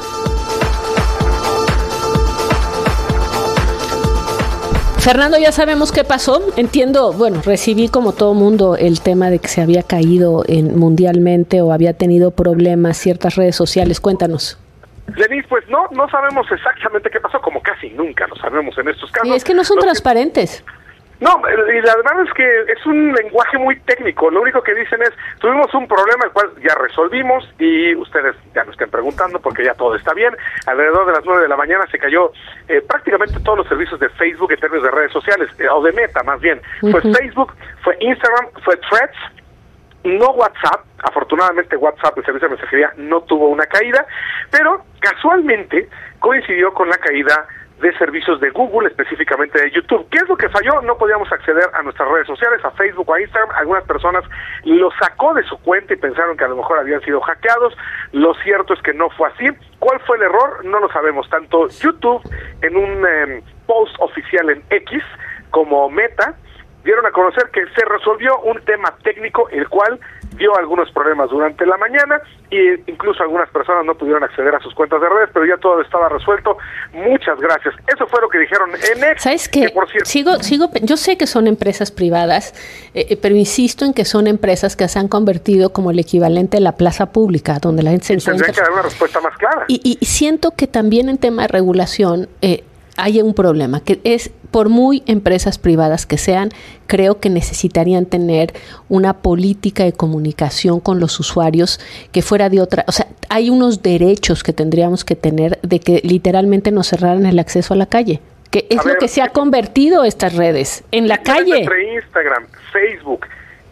Fernando, ya sabemos qué pasó. Entiendo, bueno, recibí como todo mundo el tema de que se había caído en, mundialmente o había tenido problemas ciertas redes sociales. Cuéntanos. Denise, pues no, no sabemos exactamente qué pasó, como casi nunca lo sabemos en estos casos. Y es que no son Los transparentes. Que... No, y la verdad es que es un lenguaje muy técnico. Lo único que dicen es, tuvimos un problema el cual ya resolvimos y ustedes ya no estén preguntando porque ya todo está bien. Alrededor de las nueve de la mañana se cayó eh, prácticamente todos los servicios de Facebook en términos de redes sociales, eh, o de Meta más bien. Uh-huh. Fue Facebook, fue Instagram, fue Threads, no WhatsApp. Afortunadamente WhatsApp, el servicio de mensajería, no tuvo una caída, pero casualmente coincidió con la caída de servicios de Google, específicamente de YouTube. ¿Qué es lo que falló? No podíamos acceder a nuestras redes sociales, a Facebook o a Instagram. Algunas personas lo sacó de su cuenta y pensaron que a lo mejor habían sido hackeados. Lo cierto es que no fue así. ¿Cuál fue el error? No lo sabemos. Tanto YouTube, en un eh, post oficial en X, como Meta, dieron a conocer que se resolvió un tema técnico, el cual dio algunos problemas durante la mañana e incluso algunas personas no pudieron acceder a sus cuentas de redes, pero ya todo estaba resuelto. Muchas gracias. Eso fue lo que dijeron en X. ¿Sabes qué? Que por cierto, sigo, sigo, yo sé que son empresas privadas, eh, pero insisto en que son empresas que se han convertido como el equivalente de la plaza pública, donde la gente se encuentra. Tendría que dar una respuesta más clara. Y, y siento que también en tema de regulación eh, hay un problema, que es, por muy empresas privadas que sean, creo que necesitarían tener una política de comunicación con los usuarios que fuera de otra, o sea, hay unos derechos que tendríamos que tener de que literalmente nos cerraran el acceso a la calle, que es a lo ver, que se ha convertido estas redes, en la calle. Entre Instagram, Facebook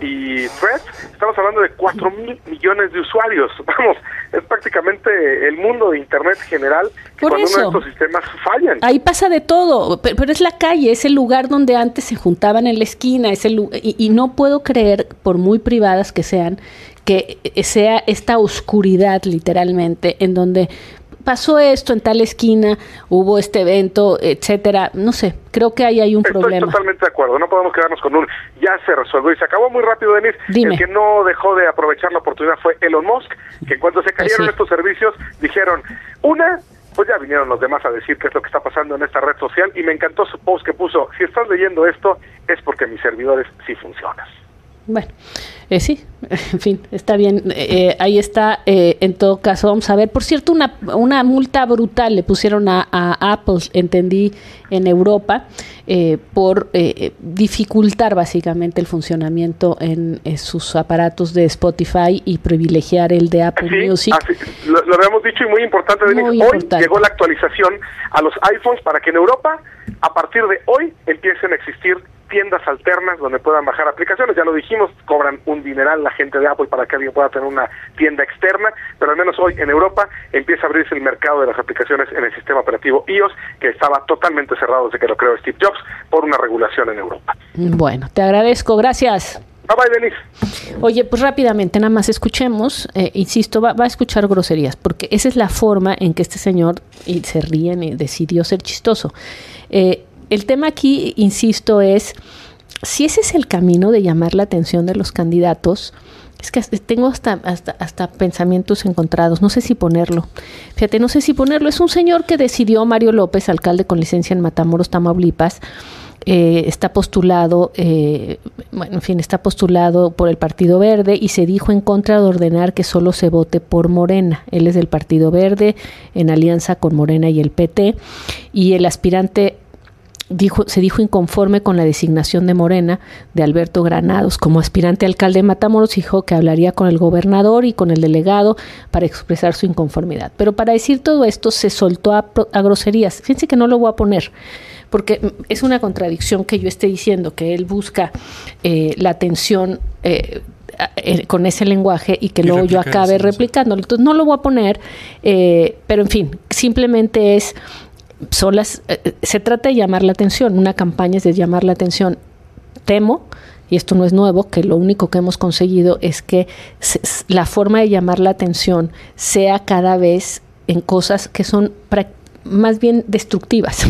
y Threads, estamos hablando de cuatro mil millones de usuarios. Vamos, es prácticamente el mundo de Internet general, que Por cuando eso, uno de estos sistemas fallan. Ahí pasa de todo, pero, pero es la calle, es el lugar donde antes se juntaban en la esquina, es el, y, y no puedo creer, por muy privadas que sean, que sea esta oscuridad literalmente, en donde pasó esto en tal esquina, hubo este evento, etcétera. No sé, creo que ahí hay un Estoy problema. Estoy totalmente de acuerdo, no podemos quedarnos con un ya se resolvió y se acabó muy rápido, Denise. Dime. El que no dejó de aprovechar la oportunidad fue Elon Musk, que en cuanto se cayeron sí. estos servicios, dijeron, una, pues ya vinieron los demás a decir qué es lo que está pasando en esta red social, y me encantó su post que puso, si estás leyendo esto, es porque mis servidores sí funcionan. Bueno, eh, sí, en fin, está bien, eh, ahí está, eh, en todo caso, vamos a ver. Por cierto, una, una multa brutal le pusieron a, a Apple, entendí, en Europa, eh, por eh, dificultar básicamente el funcionamiento en, en sus aparatos de Spotify y privilegiar el de Apple sí, Music. Así, lo, lo habíamos dicho y muy importante, Denise, muy hoy importante. Llegó la actualización a los iPhones para que en Europa, a partir de hoy, empiecen a existir tiendas alternas donde puedan bajar aplicaciones. Ya lo dijimos, cobran un dineral la gente de Apple para que alguien pueda tener una tienda externa, pero al menos hoy en Europa empieza a abrirse el mercado de las aplicaciones en el sistema operativo iOS, que estaba totalmente cerrado desde que lo creó Steve Jobs por una regulación en Europa. Bueno, te agradezco, gracias. Bye bye, Denise. Oye, pues rápidamente, nada más escuchemos, eh, insisto, va, va a escuchar groserías, porque esa es la forma en que este señor, y se ríen, y decidió ser chistoso. Eh, El tema aquí, insisto, es si ese es el camino de llamar la atención de los candidatos. Es que tengo hasta, hasta, hasta pensamientos encontrados, no sé si ponerlo. Fíjate, no sé si ponerlo. Es un señor que decidió, Mario López, alcalde con licencia en Matamoros, Tamaulipas, eh, está postulado, eh, bueno, en fin, está postulado por el Partido Verde y se dijo en contra de ordenar que solo se vote por Morena. Él es del Partido Verde, en alianza con Morena y el P T, y el aspirante Dijo, se dijo inconforme con la designación de Morena de Alberto Granados como aspirante a alcalde de Matamoros. Dijo que hablaría con el gobernador y con el delegado para expresar su inconformidad. Pero para decir todo esto se soltó a, a groserías. Fíjense que no lo voy a poner, porque es una contradicción que yo esté diciendo que él busca eh, la atención eh, eh, con ese lenguaje y que y luego yo acabe eso, replicándolo. Entonces no lo voy a poner, eh, pero en fin, simplemente es... Son las, eh, se trata de llamar la atención, una campaña es de llamar la atención. Temo, y esto no es nuevo, que lo único que hemos conseguido es que se, la forma de llamar la atención sea cada vez en cosas que son prácticamente más bien destructivas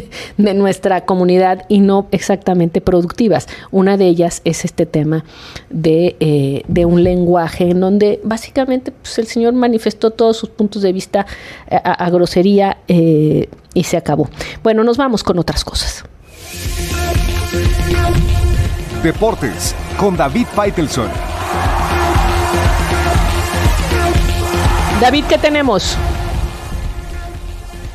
de nuestra comunidad y no exactamente productivas. Una de ellas es este tema de, eh, de un lenguaje en donde básicamente pues, el señor manifestó todos sus puntos de vista a, a grosería eh, y se acabó. Bueno, nos vamos con otras cosas. Deportes con David Faitelson. David, ¿qué tenemos?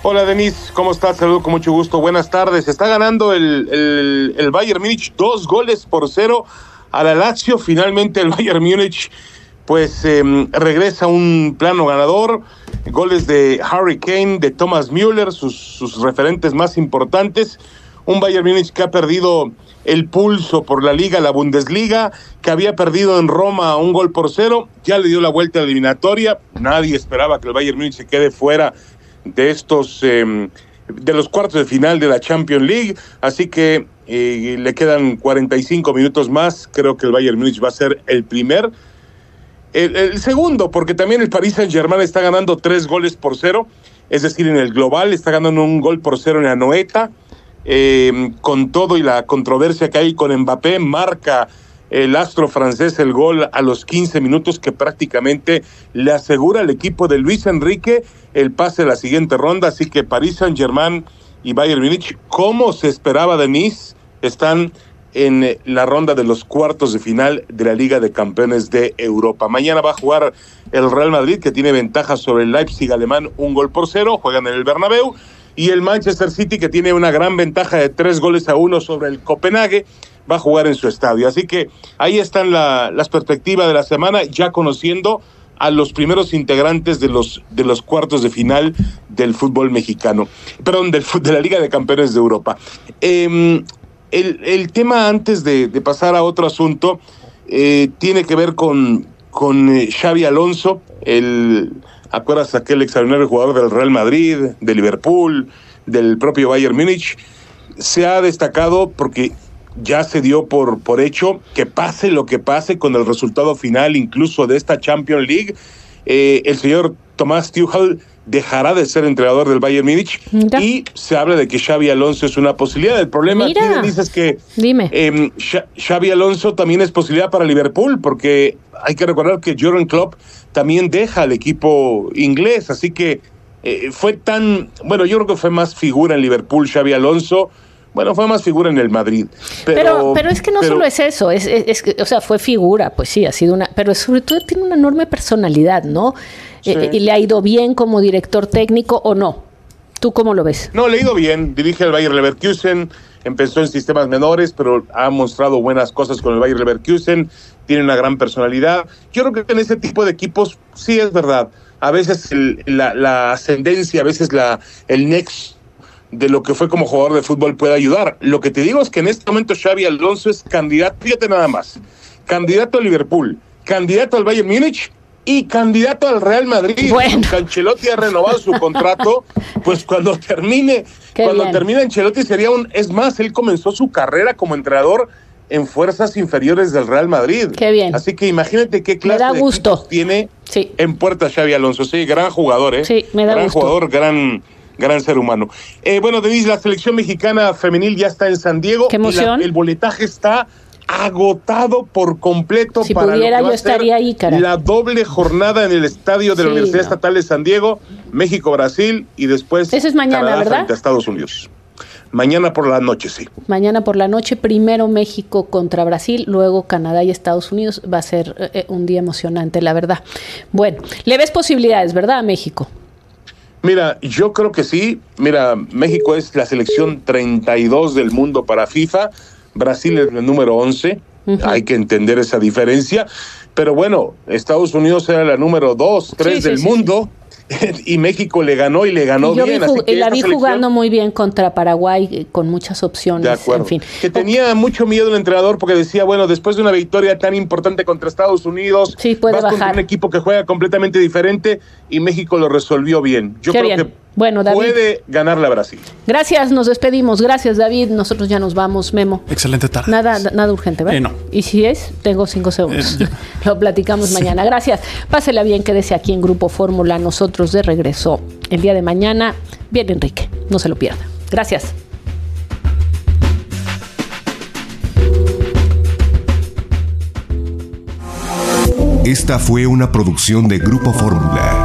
Hola, Denise, ¿cómo estás? Saludo con mucho gusto. Buenas tardes. Está ganando el, el, el Bayern Múnich dos goles por cero a la Lazio. Finalmente el Bayern Múnich pues eh, regresa a un plano ganador. Goles de Harry Kane, de Thomas Müller, sus, sus referentes más importantes. Un Bayern Múnich que ha perdido el pulso por la Liga, la Bundesliga, que había perdido en Roma un gol por cero. Ya le dio la vuelta a la eliminatoria. Nadie esperaba que el Bayern Múnich se quede fuera de estos, eh, de los cuartos de final de la Champions League. Así que eh, le quedan cuarenta y cinco minutos más. Creo que el Bayern Múnich va a ser el primer. El, el segundo, porque también el Paris Saint-Germain está ganando tres goles por cero, es decir, en el global está ganando un gol por cero en la Noeta, eh, con todo y la controversia que hay con Mbappé, marca el astro francés el gol a los quince minutos que prácticamente le asegura al equipo de Luis Enrique el pase a la siguiente ronda, así que Paris Saint-Germain y Bayern Múnich, como se esperaba de Nice, están en la ronda de los cuartos de final de la Liga de Campeones de Europa. Mañana va a jugar el Real Madrid, que tiene ventaja sobre el Leipzig alemán, un gol por cero, juegan en el Bernabéu, y el Manchester City, que tiene una gran ventaja de tres goles a uno sobre el Copenhague, va a jugar en su estadio. Así que ahí están la, las perspectivas de la semana, ya conociendo a los primeros integrantes de los de los cuartos de final del fútbol mexicano, perdón, del, de la Liga de Campeones de Europa. Eh, El, el tema, antes de, de pasar a otro asunto, eh, tiene que ver con, con eh, Xabi Alonso, el, ¿acuerdas aquel extraordinario jugador del Real Madrid, de Liverpool, del propio Bayern Múnich? Se ha destacado porque ya se dio por, por hecho que pase lo que pase con el resultado final, incluso de esta Champions League, eh, el señor Thomas Tuchel dejará de ser entrenador del Bayern Múnich. Mira. Y se habla de que Xabi Alonso es una posibilidad. El problema Mira. aquí, Denise, es que Dime. Eh, Xabi Alonso también es posibilidad para Liverpool, porque hay que recordar que Jürgen Klopp también deja al equipo inglés, así que eh, fue tan, bueno, yo creo que fue más figura en Liverpool Xabi Alonso. Bueno, fue más figura en el Madrid. Pero, pero, pero es que no pero, solo es eso, es, es, es, o sea, fue figura, pues sí, ha sido una, pero sobre todo tiene una enorme personalidad, ¿no? Sí. Eh, ¿Y le ha ido bien como director técnico o no? ¿Tú cómo lo ves? No, le ha ido bien, dirige al Bayer Leverkusen, empezó en sistemas menores, pero ha mostrado buenas cosas con el Bayer Leverkusen, tiene una gran personalidad. Yo creo que en ese tipo de equipos, sí es verdad, a veces el, la, la ascendencia, a veces la, el next de lo que fue como jugador de fútbol puede ayudar. Lo que te digo es que en este momento Xabi Alonso es candidato, fíjate nada más, candidato a Liverpool, candidato al Bayern Múnich y candidato al Real Madrid. Bueno. Ancelotti ha renovado su contrato, pues cuando termine, Qué cuando bien. termine Ancelotti sería un, es más, él comenzó su carrera como entrenador en fuerzas inferiores del Real Madrid. Qué bien. Así que imagínate qué clase me da de gusto. tiene sí. en puerta Xabi Alonso. Sí, gran jugador, ¿eh? Sí, me da gran gusto. jugador, gran gran ser humano. Eh, bueno, Denise, la selección mexicana femenil ya está en San Diego. Qué emoción. La, el boletaje está agotado por completo. Si para pudiera, lo que va yo estaría ahí, cara. La doble jornada en el estadio de sí, la Universidad no. Estatal de San Diego, México, Brasil, y después eso es mañana, Canadá ¿verdad? frente a Estados Unidos. Mañana por la noche, sí. Mañana por la noche, primero México contra Brasil, luego Canadá y Estados Unidos. Va a ser eh, un día emocionante, la verdad. Bueno, le ves posibilidades, ¿verdad, a México? Mira, yo creo que sí. Mira, México es la selección treinta y dos del mundo para FIFA. Brasil es el número once. Uh-huh. Hay que entender esa diferencia. Pero bueno, Estados Unidos era la número dos, tres sí, sí, del sí, mundo. Sí. Y México le ganó y le ganó y yo bien. Vi, así que la vi selección, jugando muy bien contra Paraguay, con muchas opciones. De acuerdo. En fin. Que tenía mucho miedo el entrenador porque decía, bueno, después de una victoria tan importante contra Estados Unidos, sí, puede vas bajar. contra un equipo que juega completamente diferente, y México lo resolvió bien. Yo Qué creo bien. que bueno, David, puede ganarle a Brasil. Gracias, nos despedimos. Gracias, David. Nosotros ya nos vamos, Memo. Excelente tarde. Nada, nada urgente, ¿verdad? Eh, no. Y si es, tengo cinco segundos. Eh, Lo platicamos sí. mañana. Gracias. Pásela bien, quédese aquí en Grupo Fórmula. Nosotros de regreso el día de mañana. Bien, Enrique, no se lo pierda. Gracias. Esta fue una producción de Grupo Fórmula.